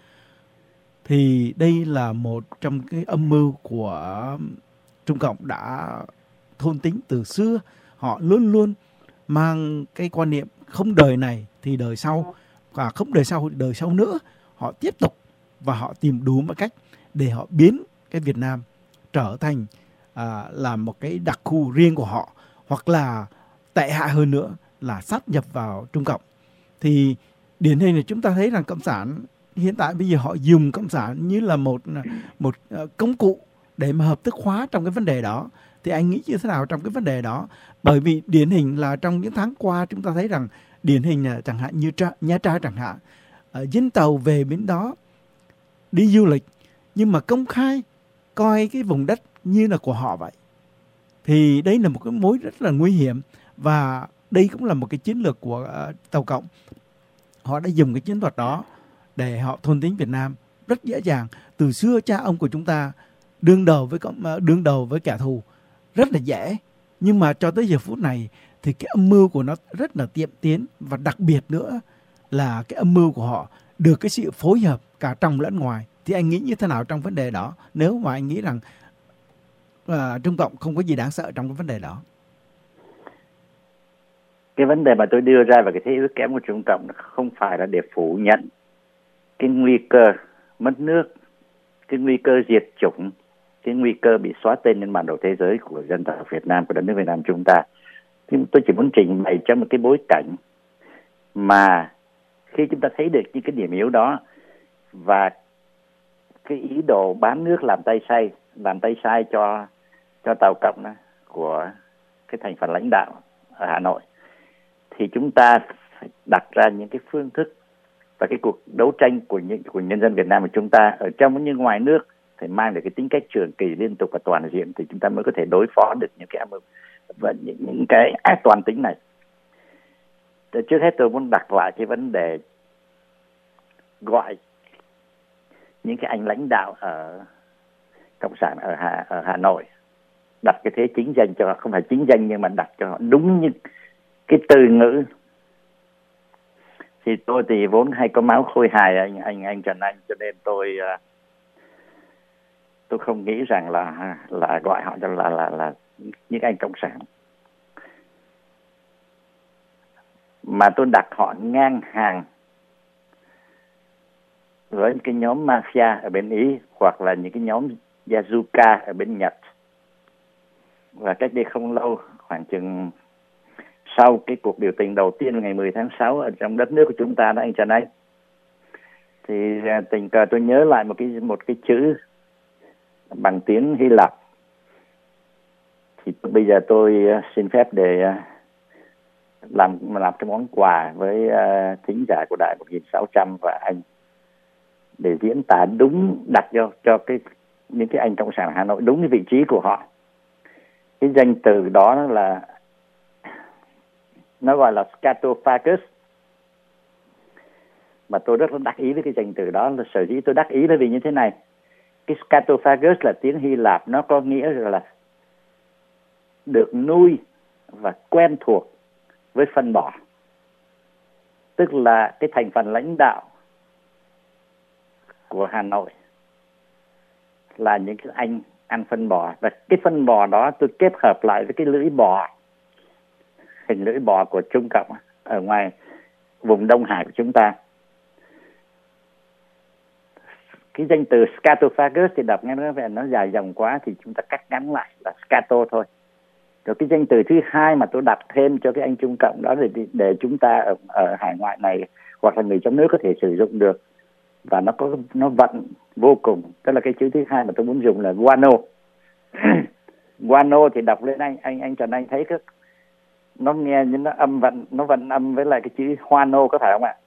thì đây là một trong cái âm mưu của Trung Cộng đã thôn tính từ xưa. Họ luôn luôn mang cái quan niệm không đời này thì đời sau, và không đời sau thì đời sau nữa. Họ tiếp tục và họ tìm đủ mọi cách để họ biến cái Việt Nam trở thành à, là một cái đặc khu riêng của họ, hoặc là tệ hại hơn nữa là sát nhập vào Trung Cộng. Thì điển hình là chúng ta thấy rằng Cộng sản hiện tại bây giờ họ dùng Cộng sản như là một một công cụ để mà hợp thức hóa trong cái vấn đề đó. Thì anh nghĩ như thế nào trong cái vấn đề đó? Bởi vì điển hình là trong những tháng qua chúng ta thấy rằng điển hình là chẳng hạn như Nha Trang chẳng hạn, dân tàu về bên đó đi du lịch nhưng mà công khai coi cái vùng đất như là của họ vậy. Thì đây là một cái mối rất là nguy hiểm, và đây cũng là một cái chiến lược của uh, Tàu Cộng. Họ đã dùng cái chiến thuật đó để họ thôn tính Việt Nam rất dễ dàng. Từ xưa cha ông của chúng ta đương đầu với uh, đương đầu với kẻ thù rất là dễ, nhưng mà cho tới giờ phút này thì cái âm mưu của nó rất là tiệm tiến, và đặc biệt nữa là cái âm mưu của họ được cái sự phối hợp cả trong lẫn ngoài. Thì anh nghĩ như thế nào trong vấn đề đó, nếu mà anh nghĩ rằng uh, Trung Cộng không có gì đáng sợ trong cái vấn đề đó? Cái vấn đề mà tôi đưa ra về cái thế yếu kém của Trung Cộng không phải là để phủ nhận cái nguy cơ mất nước, cái nguy cơ diệt chủng, cái nguy cơ bị xóa tên trên bản đồ thế giới của dân tộc Việt Nam, của đất nước Việt Nam chúng ta. thì tôi chỉ muốn trình bày trong một cái bối cảnh mà khi chúng ta thấy được những cái điểm yếu đó và cái ý đồ bán nước làm tay sai, làm tay sai cho cho Tàu Cộng đó, của cái thành phần lãnh đạo ở Hà Nội, thì chúng ta phải đặt ra những cái phương thức và cái cuộc đấu tranh của những của nhân dân Việt Nam của chúng ta ở trong như ngoài nước phải mang được cái tính cách trường kỳ, liên tục và toàn diện, thì chúng ta mới có thể đối phó được những cái và những, những cái ác toàn tính này. Trước hết tôi muốn đặt lại cái vấn đề gọi những cái anh lãnh đạo ở Cộng sản ở Hà, ở Hà Nội đặt cái thế chính danh cho họ, không phải chính danh nhưng mà đặt cho họ đúng như cái từ ngữ. Thì tôi thì vốn hay có máu khôi hài anh anh anh Trần Anh, cho nên tôi tôi không nghĩ rằng là là gọi họ cho là là là những anh cộng sản, mà tôi đặt họ ngang hàng với cái nhóm mafia ở bên Ý hoặc là những cái nhóm Yakuza ở bên Nhật. Và cách đây không lâu, khoảng chừng sau cái cuộc biểu tình đầu tiên ngày mười tháng sáu ở trong đất nước của chúng ta đó anh Trần Anh, thì tình cờ tôi nhớ lại một cái một cái chữ bằng tiếng Hy Lạp. Thì bây giờ tôi xin phép để làm làm cái món quà với uh, thính giả của Đài một nghìn sáu trăm và anh, để diễn tả đúng, đặt cho cho cái những cái anh cộng sản Hà Nội đúng cái vị trí của họ. Cái danh từ đó là nó gọi là scatophagus, mà tôi rất là đắc ý với cái danh từ đó. Là sở dĩ tôi đắc ý là vì như thế này: cái scatophagus là tiếng Hy Lạp, nó có nghĩa là được nuôi và quen thuộc với phân bò, tức là cái thành phần lãnh đạo của Hà Nội là những cái anh ăn phân bò. Và cái phân bò đó tôi kết hợp lại với cái lưỡi bò, hình lưỡi bò của Trung Cộng ở ngoài vùng Đông Hải của chúng ta. Cái danh từ scatophagus thì đọc nghe nó vẻ nó dài dòng quá, thì chúng ta cắt ngắn lại là scato thôi. Rồi cái danh từ thứ hai mà tôi đặt thêm cho cái anh Trung Cộng đó để để chúng ta ở, ở hải ngoại này hoặc là người trong nước có thể sử dụng được, và nó có nó vận vô cùng, tức là cái chữ thứ hai mà tôi muốn dùng là guano. Guano thì đọc lên anh anh anh Trần Anh thấy cái nó nghe như nó âm vận nó vận âm với lại cái chữ hoano, có phải không ạ?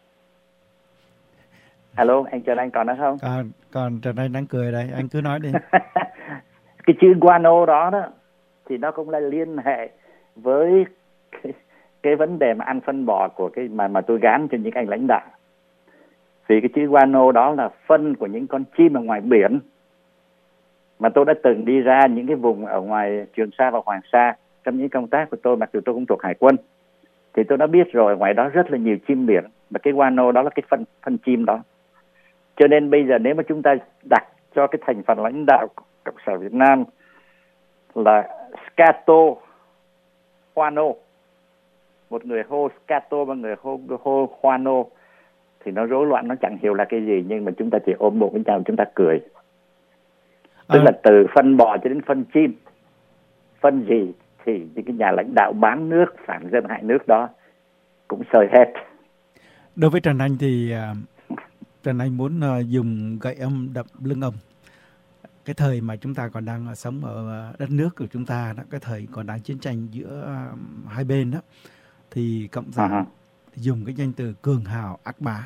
Alo, anh Trần Anh còn đó không? Còn còn Trần Anh đang cười đây, anh cứ nói đi. Cái chữ guano đó đó thì nó cũng là liên hệ với cái, cái vấn đề mà ăn phân bò của cái mà mà tôi gán cho những anh lãnh đạo. Vì cái chữ guano đó là phân của những con chim ở ngoài biển, mà tôi đã từng đi ra những cái vùng ở ngoài Trường Sa và Hoàng Sa trong những công tác của tôi, mặc dù tôi cũng thuộc Hải quân, thì tôi đã biết rồi, ngoài đó rất là nhiều chim biển, và cái guano đó là cái phân phân chim đó. Cho nên bây giờ nếu mà chúng ta đặt cho cái thành phần lãnh đạo Cộng sản Việt Nam là scato guano, một người hô scato và người hô hô guano, thì nó rối loạn, nó chẳng hiểu là cái gì, nhưng mà chúng ta chỉ ôm bụng với nhau, chúng ta cười. Tức à. là từ phân bò cho đến phân chim, phân gì thì những cái nhà lãnh đạo bán nước, phản dân hại nước đó cũng sơi hết. Đối với Trần Anh thì uh, Trần Anh muốn uh, dùng gậy âm đập lưng ông. Cái thời mà chúng ta còn đang uh, sống ở đất nước của chúng ta đó, cái thời còn đang chiến tranh giữa uh, hai bên đó, thì cộng sản uh-huh. dùng cái danh từ cường hào ác bá.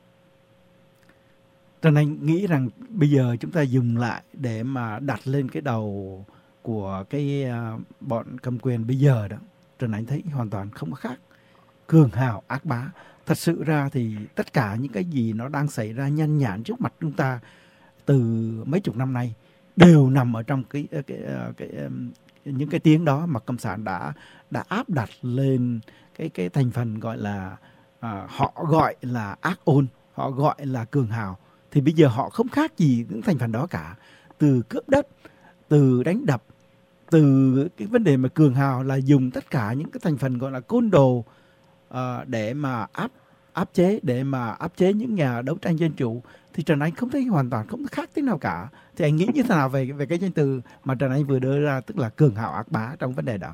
Trần Anh nghĩ rằng bây giờ chúng ta dùng lại để mà đặt lên cái đầu của cái uh, bọn cầm quyền bây giờ đó, Trần Anh thấy hoàn toàn không có khác. Cường hào ác bá. Thật sự ra thì tất cả những cái gì nó đang xảy ra nhan nhản trước mặt chúng ta từ mấy chục năm nay đều nằm ở trong cái, cái, cái, cái, cái những cái tiếng đó mà cộng sản đã đã áp đặt lên cái cái thành phần gọi là à, họ gọi là ác ôn, họ gọi là cường hào. Thì bây giờ họ không khác gì những thành phần đó cả, từ cướp đất, từ đánh đập, từ cái vấn đề mà cường hào là dùng tất cả những cái thành phần gọi là côn đồ uh, để mà áp áp chế, để mà áp chế những nhà đấu tranh dân chủ. Thì Trần Anh không thấy hoàn toàn không khác thế nào cả. Thì anh nghĩ như thế nào về về cái danh từ mà Trần Anh vừa đưa ra, tức là cường hào ác bá trong vấn đề đó?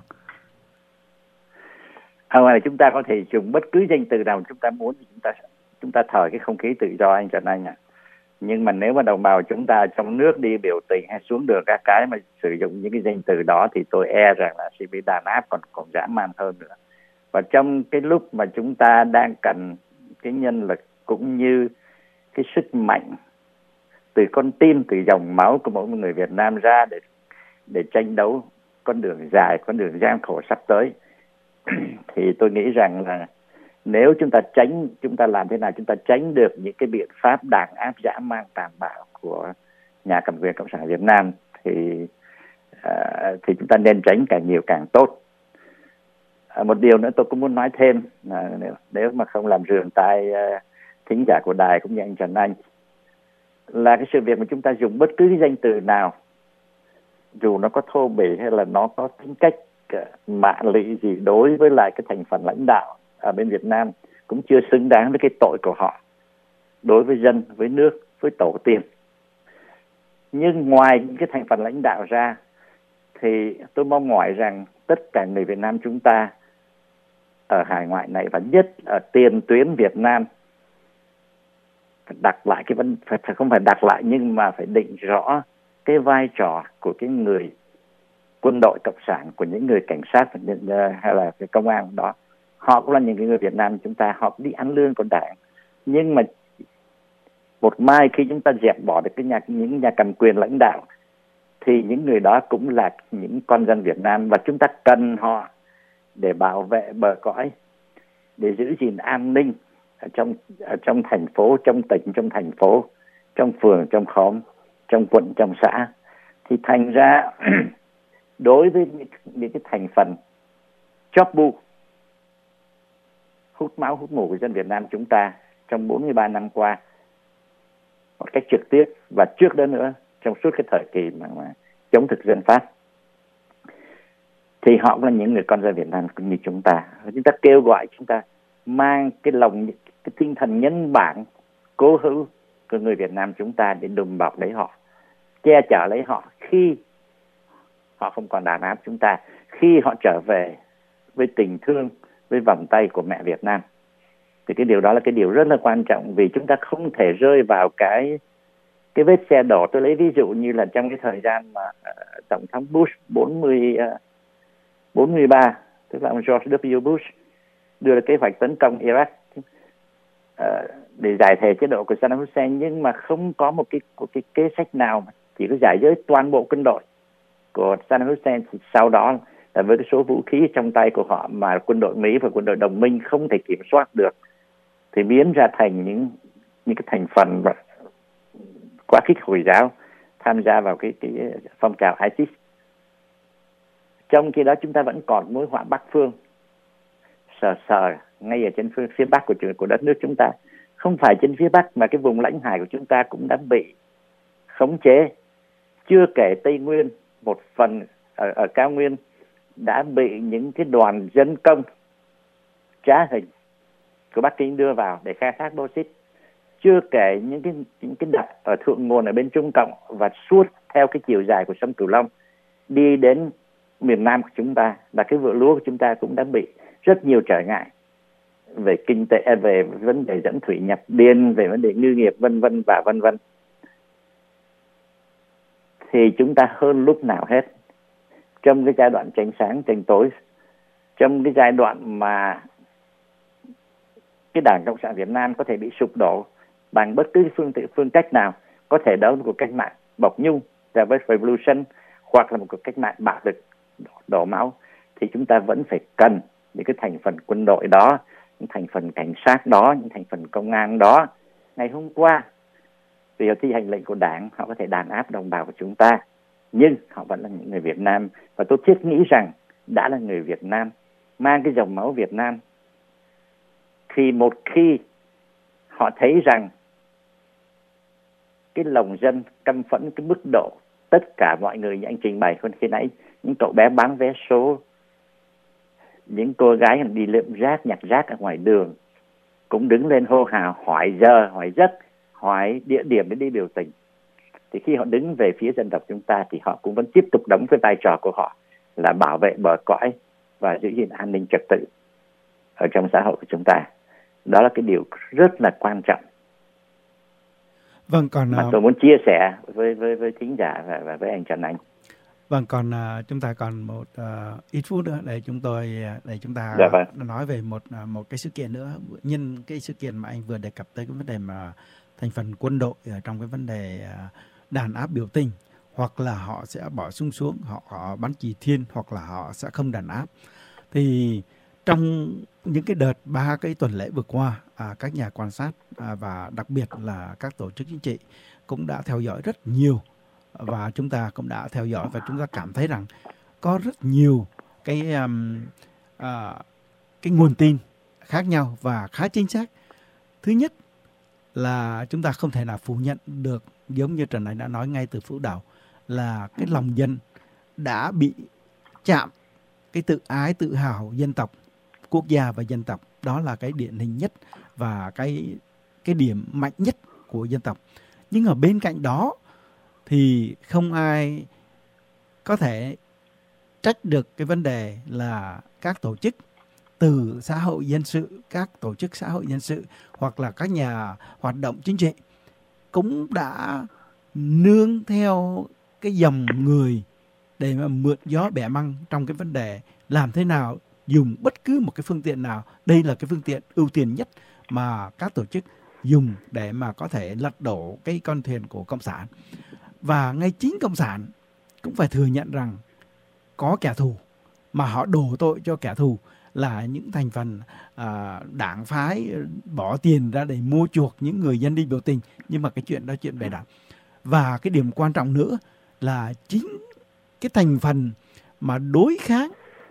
À, ngoài chúng ta có thể dùng bất cứ danh từ nào chúng ta muốn, chúng ta chúng ta thở cái không khí tự do anh Trần Anh ạ. À. Nhưng mà nếu mà đồng bào chúng ta trong nước đi biểu tình hay xuống đường các cái mà sử dụng những cái danh từ đó thì tôi e rằng là sẽ bị đàn áp còn còn dã man hơn nữa. Và trong cái lúc mà chúng ta đang cần cái nhân lực cũng như cái sức mạnh từ con tim, từ dòng máu của mỗi người Việt Nam ra để để tranh đấu con đường dài, con đường gian khổ sắp tới, thì tôi nghĩ rằng là nếu chúng ta tránh, chúng ta làm thế nào chúng ta tránh được những cái biện pháp đàn áp dã man tàn bạo của nhà cầm quyền Cộng sản Việt Nam thì uh, thì chúng ta nên tránh càng nhiều càng tốt. Uh, một điều nữa tôi cũng muốn nói thêm là nếu, nếu mà không làm rườn tai uh, thính giả của đài cũng như anh Trần Anh, là cái sự việc mà chúng ta dùng bất cứ cái danh từ nào dù nó có thô bỉ hay là nó có tính cách mạ lị gì đối với lại cái thành phần lãnh đạo ở bên Việt Nam, cũng chưa xứng đáng với cái tội của họ đối với dân, với nước, với tổ tiên. Nhưng ngoài những cái thành phần lãnh đạo ra thì tôi mong mỏi rằng tất cả người Việt Nam chúng ta ở hải ngoại này, và nhất ở tiền tuyến Việt Nam, phải đặt lại cái vấn phải, phải không phải đặt lại nhưng mà phải định rõ cái vai trò của cái người quân đội cộng sản, của những người cảnh sát hay là cái công an đó. Họ cũng là những người Việt Nam chúng ta, họ đi ăn lương của đảng, nhưng mà một mai khi chúng ta dẹp bỏ được cái nhà những nhà cầm quyền lãnh đạo thì những người đó cũng là những con dân Việt Nam, và chúng ta cần họ để bảo vệ bờ cõi, để giữ gìn an ninh ở trong ở trong thành phố, trong tỉnh, trong thành phố, trong phường, trong khóm, trong quận, trong xã. Thì thành ra đối với những, những cái thành phần chóp bu hút máu hút mủ của dân Việt Nam chúng ta trong bốn mươi ba năm qua một cách trực tiếp, và trước đó nữa trong suốt cái thời kỳ mà, mà chống thực dân Pháp, thì họ cũng là những người con dân Việt Nam cũng như chúng ta. Chúng ta kêu gọi chúng ta mang cái lòng, cái tinh thần nhân bản cố hữu của người Việt Nam chúng ta để đùm bọc lấy họ, che chở lấy họ khi họ không còn đàn áp chúng ta, khi họ trở về với tình thương, với vòng tay của mẹ Việt Nam. Thì cái điều đó là cái điều rất là quan trọng, vì chúng ta không thể rơi vào cái cái vết xe đổ. Tôi lấy ví dụ như là trong cái thời gian mà uh, Tổng thống Bush bốn mươi, uh, bốn mươi ba, tức là ông George W. Bush đưa ra kế hoạch tấn công Iraq uh, để giải thể chế độ của Saddam Hussein, nhưng mà không có một cái, một cái kế sách nào mà chỉ có giải giới toàn bộ quân đội của Saddam Hussein. Thì sau đó là với cái số vũ khí trong tay của họ mà quân đội Mỹ và quân đội đồng minh không thể kiểm soát được, thì biến ra thành những những cái thành phần quá khích Hồi giáo tham gia vào cái cái phong trào ISIS. Trong khi đó chúng ta vẫn còn mối họa Bắc phương sờ sờ ngay ở trên phía, phía Bắc của của đất nước chúng ta. Không phải trên phía Bắc mà cái vùng lãnh hải của chúng ta cũng đã bị khống chế. Chưa kể Tây Nguyên, một phần ở, ở cao nguyên đã bị những cái đoàn dân công trá hình của Bắc Kinh đưa vào để khai thác bauxit. Chưa kể những cái những cái đập ở thượng nguồn ở bên Trung Cộng và suốt theo cái chiều dài của sông Cửu Long đi đến miền Nam của chúng ta, là cái vựa lúa của chúng ta cũng đã bị rất nhiều trở ngại về kinh tế, về vấn đề dẫn thủy nhập biên, về vấn đề ngư nghiệp vân vân và vân vân. Thì chúng ta hơn lúc nào hết trong cái giai đoạn tranh sáng tranh tối, trong cái giai đoạn mà cái Đảng Cộng sản Việt Nam có thể bị sụp đổ bằng bất cứ phương phương cách nào, có thể đó là một cuộc cách mạng bộc nhung, revolution, hoặc là một cuộc cách mạng bạo lực đổ máu, thì chúng ta vẫn phải cần những cái thành phần quân đội đó, những thành phần cảnh sát đó, những thành phần công an đó. Ngày hôm qua vì thi hành lệnh của Đảng, họ có thể đàn áp đồng bào của chúng ta, nhưng họ vẫn là những người Việt Nam, và tôi thiết nghĩ rằng đã là người Việt Nam, mang cái dòng máu Việt Nam, thì một khi họ thấy rằng cái lòng dân căm phẫn cái mức độ tất cả mọi người như anh trình bày hơn khi nãy, những cậu bé bán vé số, những cô gái đi lượm rác, nhặt rác ở ngoài đường cũng đứng lên hô hào hỏi giờ, hỏi giấc, hỏi địa điểm để đi biểu tình. Thì khi họ đứng về phía dân tộc chúng ta thì họ cũng vẫn tiếp tục đóng cái vai trò của họ là bảo vệ bờ cõi và giữ gìn an ninh trật tự ở trong xã hội của chúng ta. Đó là cái điều rất là quan trọng. Vâng, còn mà tôi muốn chia sẻ với với với thính giả và, và với anh Trần Anh. Vâng, còn uh, chúng ta còn một uh, ít phút nữa để chúng tôi để chúng ta dạ, vâng. nói về một uh, một cái sự kiện nữa, nhân cái sự kiện mà anh vừa đề cập tới cái vấn đề mà thành phần quân đội ở trong cái vấn đề uh, đàn áp biểu tình, hoặc là họ sẽ bỏ súng xuống, họ, họ bắn chỉ thiên, hoặc là họ sẽ không đàn áp. Thì trong những cái đợt ba cái tuần lễ vừa qua, à, các nhà quan sát à, và đặc biệt là các tổ chức chính trị cũng đã theo dõi rất nhiều, và chúng ta cũng đã theo dõi và chúng ta cảm thấy rằng có rất nhiều cái um, à, cái nguồn tin khác nhau và khá chính xác. Thứ nhất là chúng ta không thể nào phủ nhận được, giống như Trần Anh đã nói ngay từ phút đầu, là cái lòng dân đã bị chạm cái tự ái, tự hào dân tộc, quốc gia và dân tộc. Đó là cái điển hình nhất và cái cái điểm mạnh nhất của dân tộc. Nhưng ở bên cạnh đó thì không ai có thể trách được cái vấn đề là các tổ chức từ xã hội dân sự, các tổ chức xã hội dân sự hoặc là các nhà hoạt động chính trị cũng đã nương theo cái dòng người để mà mượn gió bẻ măng trong cái vấn đề làm thế nào dùng bất cứ một cái phương tiện nào. Đây là cái phương tiện ưu tiên nhất mà các tổ chức dùng để mà có thể lật đổ cái con thuyền của Cộng sản. Và ngay chính Cộng sản cũng phải thừa nhận rằng có kẻ thù, mà họ đổ tội cho kẻ thù là những thành phần à, đảng phái bỏ tiền ra để mua chuộc những người dân đi biểu tình. Nhưng mà cái chuyện đó chuyện bề đặt. Và cái điểm quan trọng nữa là chính cái thành phần mà đối kháng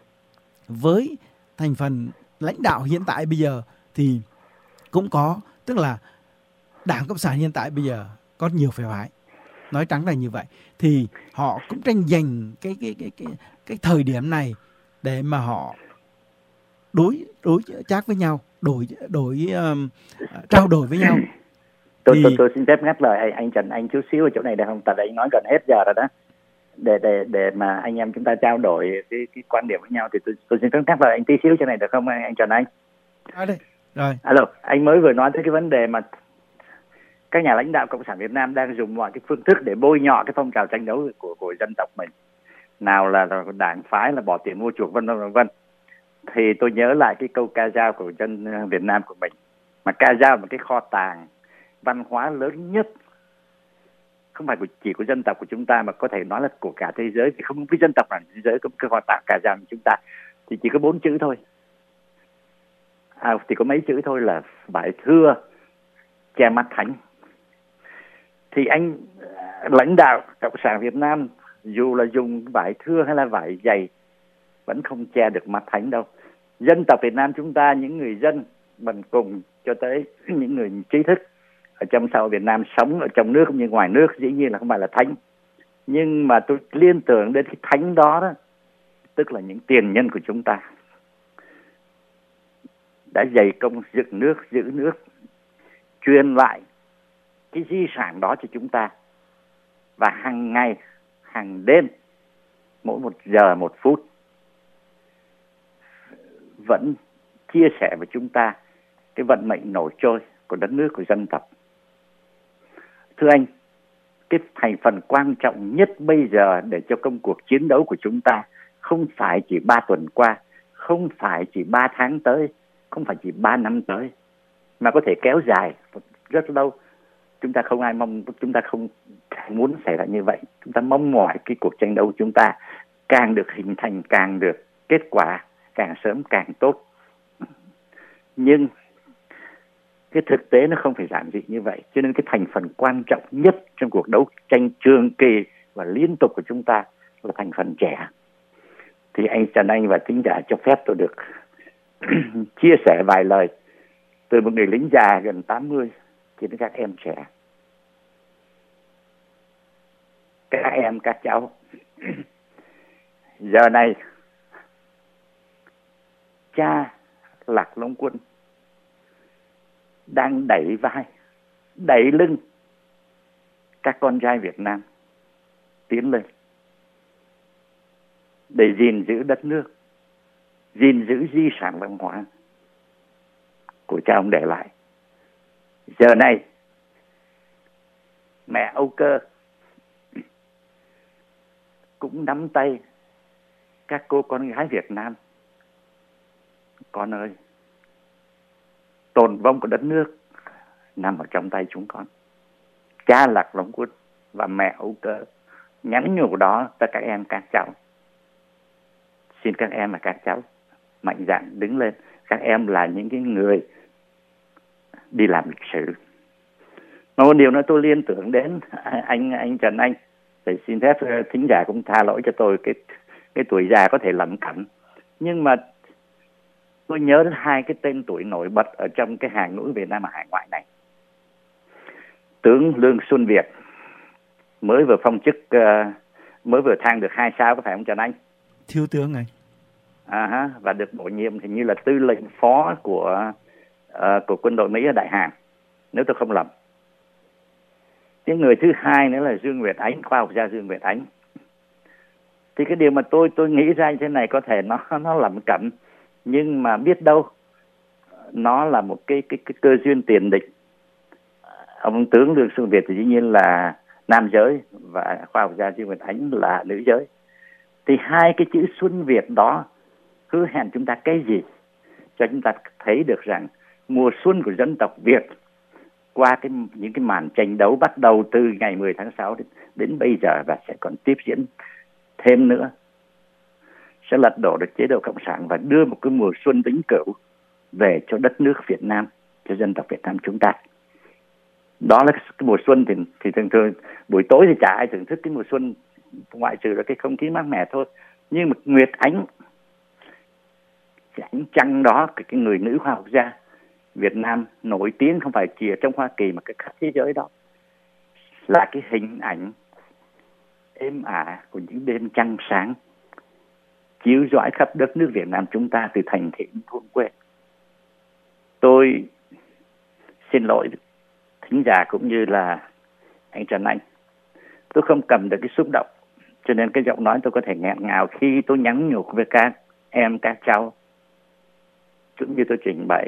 với thành phần lãnh đạo hiện tại bây giờ thì cũng có, tức là Đảng Cộng sản hiện tại bây giờ có nhiều phe phái, nói trắng là như vậy, thì họ cũng tranh giành cái cái cái cái cái thời điểm này để mà họ đối đối chác với nhau, đổi đổi um, trao đổi với nhau. Tôi, thì... tôi tôi xin phép ngắt lời anh, anh Trần Anh chút xíu ở chỗ này được không? Tại anh nói gần hết giờ rồi đó. Để để để mà anh em chúng ta trao đổi cái cái quan điểm với nhau thì tôi tôi xin phép ngắt lời anh tí xíu chỗ này được không anh, anh Trần Anh? À đây. Rồi. Alo, anh mới vừa nói tới cái vấn đề mà các nhà lãnh đạo Cộng sản Việt Nam đang dùng mọi cái phương thức để bôi nhọ cái phong trào tranh đấu của của dân tộc mình. Nào là, là đảng phái, là bỏ tiền mua chuộc, vân vân vân vân. Thì tôi nhớ lại cái câu ca dao của dân Việt Nam của mình. Mà ca dao là cái kho tàng văn hóa lớn nhất, không phải chỉ của dân tộc của chúng ta mà có thể nói là của cả thế giới. Thì không có dân tộc nào thế giới có cái kho tàng ca dao của chúng ta. Thì chỉ có bốn chữ thôi. À, thì có mấy chữ thôi là vải thưa che mắt thánh. Thì anh lãnh đạo Cộng sản Việt Nam dù là dùng vải thưa hay là vải dày vẫn không che được mắt thánh đâu. Dân tộc Việt Nam chúng ta, những người dân mình cùng cho tới những người trí thức ở trong xã hội Việt Nam sống ở trong nước cũng như ngoài nước dĩ nhiên là không phải là thánh. Nhưng mà tôi liên tưởng đến cái thánh đó đó, tức là những tiền nhân của chúng ta đã dày công dựng nước, giữ nước, truyền lại cái di sản đó cho chúng ta. Và hàng ngày, hàng đêm, mỗi một giờ, một phút vẫn chia sẻ với chúng ta cái vận mệnh nổi trôi của đất nước, của dân tộc. Thưa anh, cái thành phần quan trọng nhất bây giờ để cho công cuộc chiến đấu của chúng ta không phải chỉ ba tuần qua, không phải chỉ ba tháng tới, không phải chỉ ba năm tới, mà có thể kéo dài rất lâu. Chúng ta không ai mong, chúng ta không muốn xảy ra như vậy. Chúng ta mong mỏi cái cuộc tranh đấu của chúng ta càng được hình thành, càng được kết quả, càng sớm càng tốt. Nhưng cái thực tế nó không phải giản dị như vậy. Cho nên cái thành phần quan trọng nhất trong cuộc đấu tranh trường kỳ và liên tục của chúng ta là thành phần trẻ. Thì anh Trần Anh và thính giả cho phép tôi được chia sẻ vài lời từ một người lính già gần tám mươi cho đến các em trẻ. Các em, các cháu, giờ này cha Lạc Long Quân đang đẩy vai, đẩy lưng các con trai Việt Nam tiến lên để gìn giữ đất nước, gìn giữ di sản văn hóa của cha ông để lại. Giờ này mẹ Âu Cơ cũng nắm tay các cô con gái Việt Nam. Con ơi, tồn vong của đất nước nằm ở trong tay chúng con. Cha Lạc Long Quân và mẹ Âu Cơ nhắn nhủ đó cho các em, các cháu. Xin các em và các cháu mạnh dạn đứng lên. Các em là những cái người đi làm lịch sử. Một điều nữa tôi liên tưởng đến anh anh Trần Anh, thì xin phép thính giả cũng tha lỗi cho tôi cái cái tuổi già có thể lẩm cẩm. Nhưng mà tôi nhớ đến hai cái tên tuổi nổi bật ở trong cái hàng ngũ Việt Nam ở hải ngoại này. Tướng Lương Xuân Việt mới vừa phong chức uh, mới vừa thăng được hai sao, có phải không Trần Anh? Thiếu tướng này. À ha, và được bổ nhiệm thì như là tư lệnh phó của uh, của quân đội Mỹ ở Đại Hàn, nếu tôi không lầm. Cái người thứ hai nữa là Dương Nguyệt Ánh, khoa học gia Dương Nguyệt Ánh. Thì cái điều mà tôi tôi nghĩ ra như thế này có thể nó nó lẩm cẩm, nhưng mà biết đâu nó là một cái cái, cái cơ duyên tiền định. Ông tướng Lương Xuân Việt thì dĩ nhiên là nam giới và khoa học gia Dương Nguyệt Ánh là nữ giới. Thì hai cái chữ Xuân Việt đó hứa hẹn chúng ta cái gì? Cho chúng ta thấy được rằng mùa xuân của dân tộc Việt qua cái những cái màn tranh đấu bắt đầu từ ngày mười tháng sáu đến, đến bây giờ và sẽ còn tiếp diễn thêm nữa, sẽ lật đổ được chế độ cộng sản và đưa một cái mùa xuân vĩnh cửu về cho đất nước Việt Nam, cho dân tộc Việt Nam chúng ta. Đó là cái mùa xuân thì, thì thường thường buổi tối thì chả ai thưởng thức cái mùa xuân, ngoại trừ là cái không khí mát mẻ thôi. Nhưng mà Nguyệt Ánh, cái ánh trăng đó, cái, cái người nữ khoa học gia Việt Nam nổi tiếng không phải chỉ ở trong Hoa Kỳ mà cái khắp thế giới đó, là cái hình ảnh êm ả của những đêm trăng sáng chiếu rọi khắp đất nước Việt Nam chúng ta từ thành thị đến thôn quê. Tôi xin lỗi thính giả cũng như là anh Trần Anh, tôi không cầm được cái xúc động, cho nên cái giọng nói tôi có thể nghẹn ngào khi tôi nhắn nhủ với các em, các cháu, cũng như tôi trình bày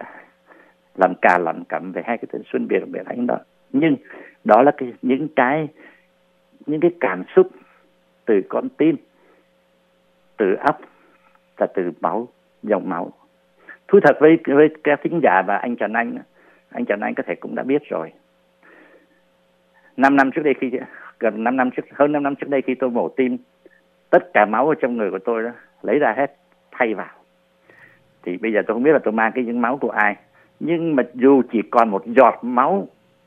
làm cà làm cẩm về hai cái tên Xuân Việt và Nguyệt Ánh đó. Nhưng đó là cái, những cái những cái cảm xúc từ con tim, từ óc và từ máu, dòng máu. Thú thật với với các thính giả và anh Trần Anh, anh Trần Anh có thể cũng đã biết rồi. Năm năm trước đây khi gần năm năm trước hơn năm năm trước đây khi tôi mổ tim, tất cả máu ở trong người của tôi đó lấy ra hết thay vào. Thì bây giờ tôi không biết là tôi mang cái những máu của ai, nhưng mà dù chỉ còn một giọt máu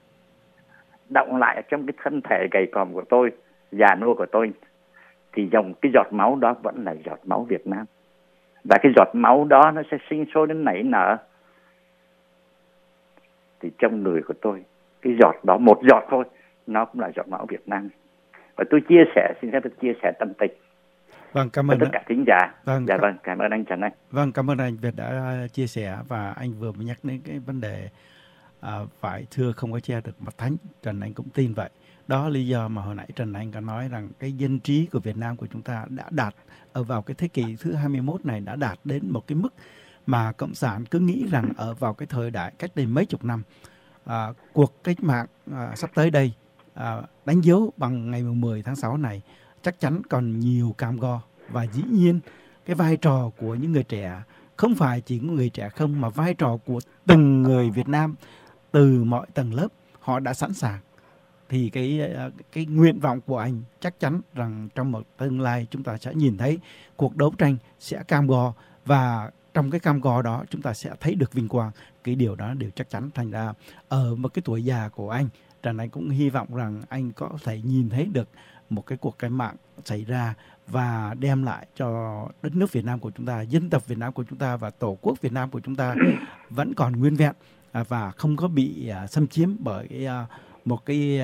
đọng lại ở trong cái thân thể gầy còm của tôi, già nua của tôi, thì dòng cái giọt máu đó vẫn là giọt máu Việt Nam. Và cái giọt máu đó nó sẽ sinh sôi đến nảy nở. Thì trong người của tôi, cái giọt đó, một giọt thôi, nó cũng là giọt máu Việt Nam. Và tôi chia sẻ, xin phép tôi chia sẻ tâm tình. Vâng, cảm ơn tất cả thính giả. Vâng, dạ vâng, cảm ơn anh Trần Anh. Vâng, cảm ơn anh Việt đã chia sẻ, và anh vừa mới nhắc đến cái vấn đề à, phải thưa không có che được mặt thánh. Trần Anh cũng tin vậy. Đó là lý do mà hồi nãy Trần Anh có nói rằng cái dân trí của Việt Nam của chúng ta đã đạt ở vào cái thế kỷ thứ hai mươi mốt này, đã đạt đến một cái mức mà Cộng sản cứ nghĩ rằng ở vào cái thời đại cách đây mấy chục năm, à, cuộc cách mạng à, sắp tới đây à, đánh dấu bằng ngày mười tháng sáu này chắc chắn còn nhiều cam go. Và dĩ nhiên cái vai trò của những người trẻ không phải chỉ người trẻ không, mà vai trò của từng người Việt Nam từ mọi tầng lớp, họ đã sẵn sàng. Thì cái cái nguyện vọng của anh chắc chắn rằng trong một tương lai chúng ta sẽ nhìn thấy cuộc đấu tranh sẽ cam go, và trong cái cam go đó chúng ta sẽ thấy được vinh quang. Cái điều đó đều chắc chắn. Thành ra ở một cái tuổi già của anh, Trần Anh cũng hy vọng rằng anh có thể nhìn thấy được một cái cuộc cách mạng xảy ra và đem lại cho đất nước Việt Nam của chúng ta, dân tộc Việt Nam của chúng ta và tổ quốc Việt Nam của chúng ta vẫn còn nguyên vẹn và không có bị xâm chiếm bởi một cái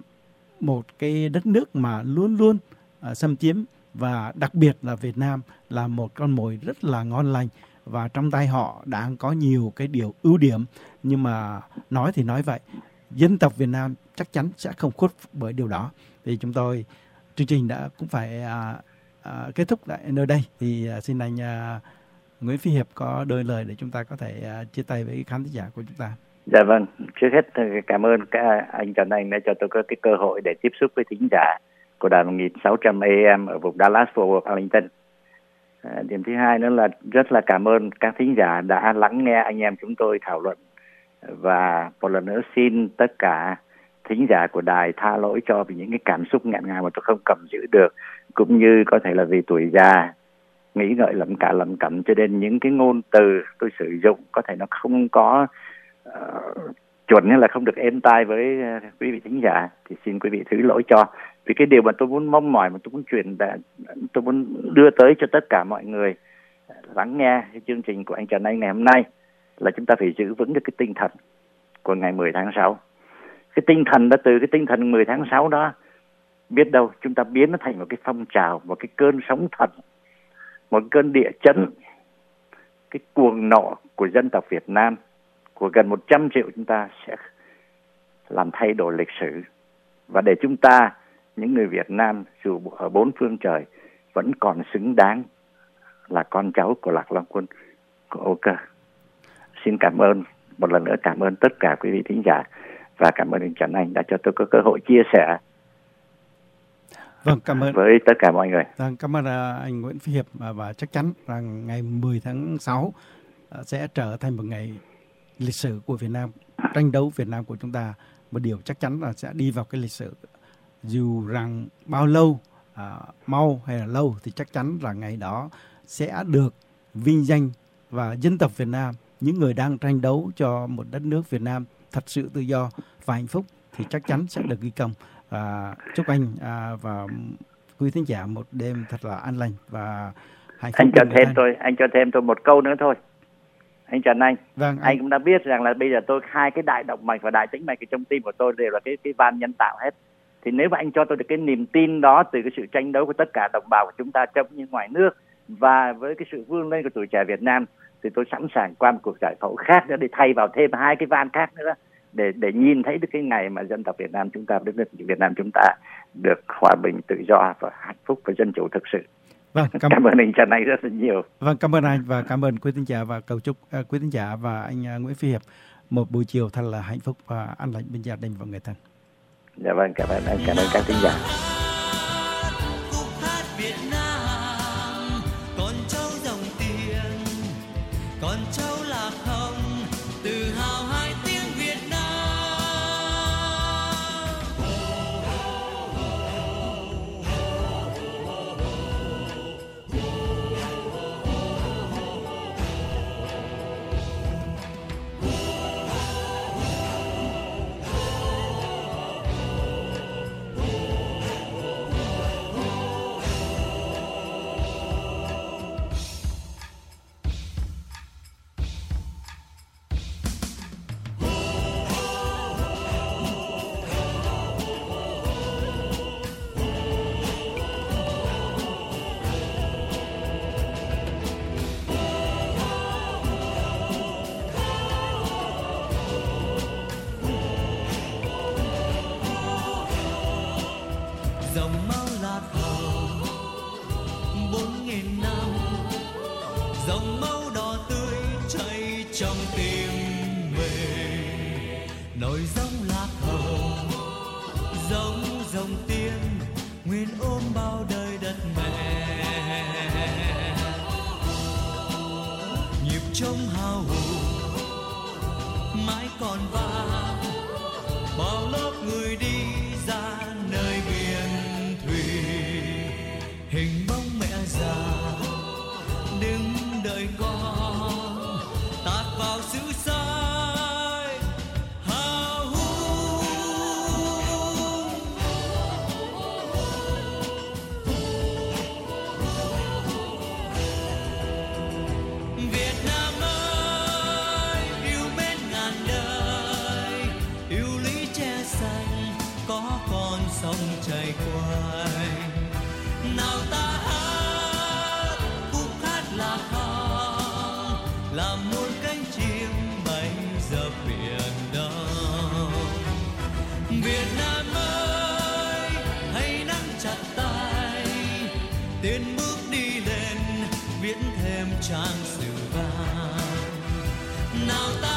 một cái đất nước mà luôn luôn xâm chiếm. Và đặc biệt là Việt Nam là một con mồi rất là ngon lành, và trong tay họ đang có nhiều cái điều ưu điểm. Nhưng mà nói thì nói vậy, dân tộc Việt Nam chắc chắn sẽ không khuất phục bởi điều đó. Thì chúng tôi chương trình đã cũng phải à, à, kết thúc tại nơi đây. Thì à, xin anh à, Nguyễn Phi Hiệp có đôi lời để chúng ta có thể à, chia tay với khán giả của chúng ta. Dạ vâng, trước hết cảm ơn các anh Trần Anh đã cho tôi có cái cơ hội để tiếp xúc với thính giả của đài một nghìn sáu trăm A M ở vùng Dallas, Fort Worth, Arlington. À, điểm thứ hai nữa là rất là cảm ơn các thính giả đã lắng nghe anh em chúng tôi thảo luận. Và một lần nữa xin tất cả thính giả của đài tha lỗi cho vì những cái cảm xúc nghẹn ngào mà tôi không cầm giữ được, cũng như có thể là vì tuổi già, nghĩ ngợi lẩm cả lẩm cẩm, cho nên những cái ngôn từ tôi sử dụng có thể nó không có uh, chuẩn, hay là không được êm tai với uh, quý vị thính giả, thì xin quý vị thứ lỗi cho. Vì cái điều mà tôi muốn mong mỏi, mà tôi muốn truyền đạt, tôi muốn đưa tới cho tất cả mọi người lắng nghe cái chương trình của anh Trần Anh ngày hôm nay là chúng ta phải giữ vững được cái tinh thần của ngày mười tháng sáu. Cái tinh thần đó, từ cái tinh thần mười tháng sáu đó biết đâu chúng ta biến nó thành một cái phong trào, một cái cơn sóng thần, một cơn địa chấn, cái cuồng nộ của dân tộc Việt Nam, của gần một trăm triệu chúng ta sẽ làm thay đổi lịch sử. Và để chúng ta, những người Việt Nam dù ở bốn phương trời, vẫn còn xứng đáng là con cháu của Lạc Long Quân, của Âu Cơ. Xin cảm ơn, một lần nữa cảm ơn tất cả quý vị thính giả, và cảm ơn anh Trần Anh đã cho tôi có cơ hội chia sẻ Vâng, cảm ơn. với tất cả mọi người. Vâng, cảm ơn anh Nguyễn Phi Hiệp, và chắc chắn rằng ngày mười tháng sáu sẽ trở thành một ngày lịch sử của Việt Nam, tranh đấu Việt Nam của chúng ta. Một điều chắc chắn là sẽ đi vào cái lịch sử. Dù rằng bao lâu, à, mau hay là lâu, thì chắc chắn là ngày đó sẽ được vinh danh, và dân tộc Việt Nam, những người đang tranh đấu cho một đất nước Việt Nam thật sự tự do và hạnh phúc, thì chắc chắn sẽ được ghi công. Và chúc anh à, và quý thính giả một đêm thật là an lành và hạnh phúc. Anh cho thêm tôi, anh cho thêm tôi một câu nữa thôi. Anh Trần Anh, vâng, anh... anh cũng đã biết rằng là bây giờ tôi hai cái đại động mạch và đại tĩnh mạch trong tim của tôi đều là cái cái van nhân tạo hết. Thì nếu mà anh cho tôi được cái niềm tin đó từ cái sự tranh đấu của tất cả đồng bào của chúng ta trong như ngoài nước, và với cái sự vươn lên của tuổi trẻ Việt Nam, thì tôi sẵn sàng qua một cuộc giải phẫu khác nữa để thay vào thêm hai cái van khác nữa, để để nhìn thấy được cái ngày mà dân tộc Việt Nam chúng ta, đất nước Việt Nam chúng ta được hòa bình, tự do và hạnh phúc và dân chủ thực sự. Vâng, cảm... cảm ơn anh Trần Anh rất là nhiều. Vâng, cảm ơn anh và cảm ơn quý thính giả, và cầu chúc uh, quý thính giả và anh uh, Nguyễn Phi Hiệp một buổi chiều thật là hạnh phúc và an lành bên gia đình và người thân. Dạ vâng, cảm ơn anh, cảm ơn các thính giả. Dòng máu lạc hồng bốn nghìn năm, dòng máu đỏ tươi chảy trong tim mình. Nổi dòng lạc hồng giống dòng tiên nguyên ôm bao đời đất mẹ. Nhịp trống hào hùng mãi còn vang, bao lớp người đi ra nơi biển thủy. Hình bóng mẹ già đứng đợi con tạt vào xứ sai hào hùng. Việt Nam ơi, yêu mến ngàn đời, yêu lý che xanh có con sông chảy quanh. Nào ta hát khúc hát lạc hồng, làm muôn cánh chim bay dập biển đông. Việt Nam ơi, hãy nắm chặt tay, tiến bước đi lên viễn thêm trang sử vàng. Nào ta